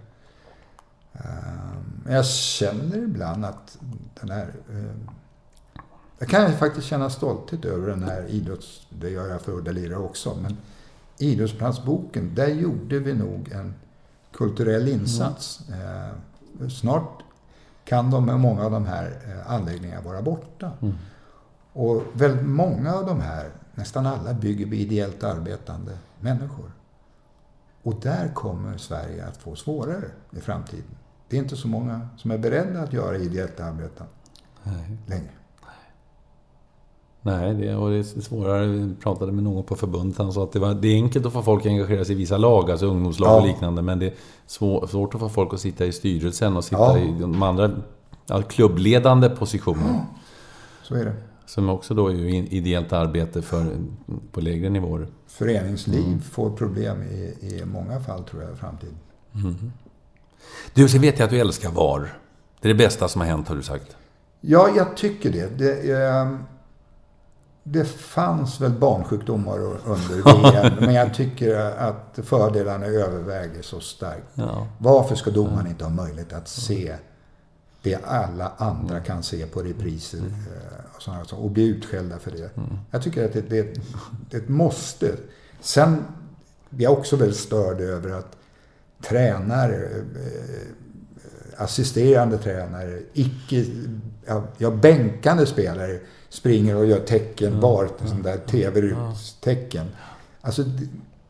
Men jag känner ibland att den här... Jag kan faktiskt känna stolthet över den här idrotts... Det gör jag för Udda Lirare också. Men idrottsplatsboken, där gjorde vi nog en kulturell insats. Mm. Snart kan de med många av de här anläggningarna vara borta. Mm. Och väldigt många av de här, nästan alla, bygger på ideellt arbetande människor. Och där kommer Sverige att få svårare i framtiden. Det är inte så många som är beredda att göra ideellt arbete längre.
Nej, det, och det är svårare. Vi pratade med någon på förbundet. Han sa att det, var, det är enkelt att få folk att engagera sig i vissa lag, alltså ungdomslag och ja. liknande. Men det är svår, svårt att få folk att sitta i styrelsen och sitta ja. i de andra ja, klubbledande positioner.
Ja. Så är det.
Som också då är ju ideellt arbete för, på lägre nivåer.
Föreningsliv mm. får problem i, i många fall, tror jag, i framtiden.
Mm. Du, så vet jag att du älskar V A R. Det är det bästa som har hänt, har du sagt.
Ja, jag tycker det. Det, eh, det fanns väl barnsjukdomar under V M, men jag tycker att fördelarna överväger så starkt. Ja. Varför ska domaren inte ha möjlighet att se det alla andra kan se på repriser mm. och, sådana, och bli utskällda för det? Mm. Jag tycker att det, det, det måste. Sen är jag också väldigt störd över att tränare, assisterande tränare, icke, ja, ja, bänkande spelare springer och gör tecken, mm. var sån där tv-tecken. Alltså det,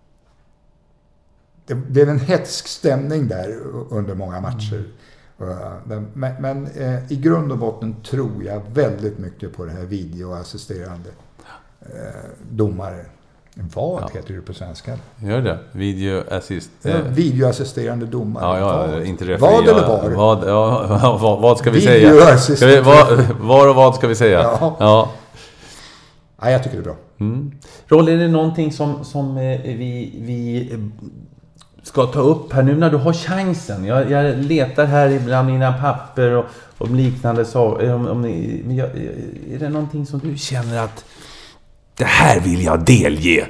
det blev en hetsk stämning där under många matcher. Mm. Men, men eh, i grund och botten tror jag väldigt mycket på det här videoassisterande eh, domare. Vad ja. heter det på svenska?
Gör det. Videoassist.
Ja, videoassisterande domare.
Ja, ja, inte det.
Vad eller var?
Vad, ja, vad, vad ska vi säga? Ska vi, vad, var och vad ska vi säga?
Ja.
Ja.
Ja, jag tycker det är bra.
Mm. Rolle, är det någonting som, som vi, vi ska ta upp här nu när du har chansen? Jag, jag letar här bland mina papper och, och liknande. Så, om, om, är det någonting som du känner att det här vill jag delge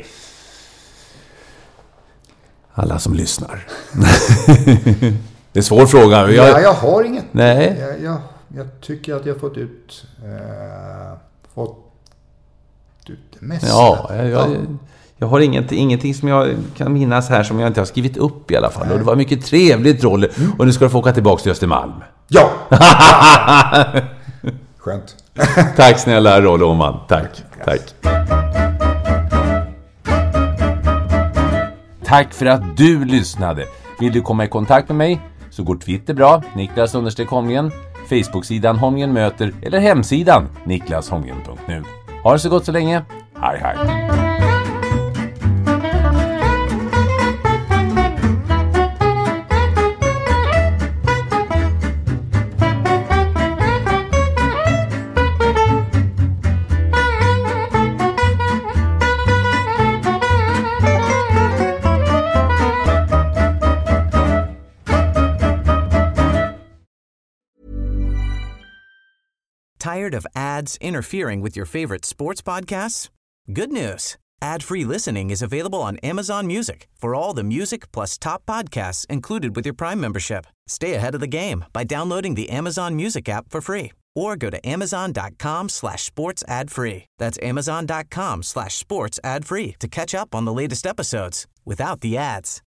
alla som lyssnar? Det är en svår fråga. Jag,
ja, jag har inget.
Nej.
Jag, jag, jag tycker att jag har fått ut, äh, fått ut det mesta.
Ja, jag, jag, jag har inget, ingenting som jag kan minnas här som jag inte har skrivit upp i alla fall. Nej. Och det var mycket trevligt, Rolle. Mm. Och nu ska du få åka tillbaka till Östermalm.
Ja! Skönt.
Tack snälla Rolle Åhman. Tack. Tack.
Tack för att du lyssnade. Vill du komma i kontakt med mig så går Twitter bra, Niklas understreck Holmgren, Facebook-sidan Holmgren möter eller hemsidan niklas holmgren punkt nu. Ha det så gott så länge. Hej hej.
Tired of ads interfering with your favorite sports podcasts? Good news. Ad-free listening is available on Amazon Music for all the music plus top podcasts included with your Prime membership. Stay ahead of the game by downloading the Amazon Music app for free or go to amazon.com slash sports ad free. That's amazon.com slash sports ad free to catch up on the latest episodes without the ads.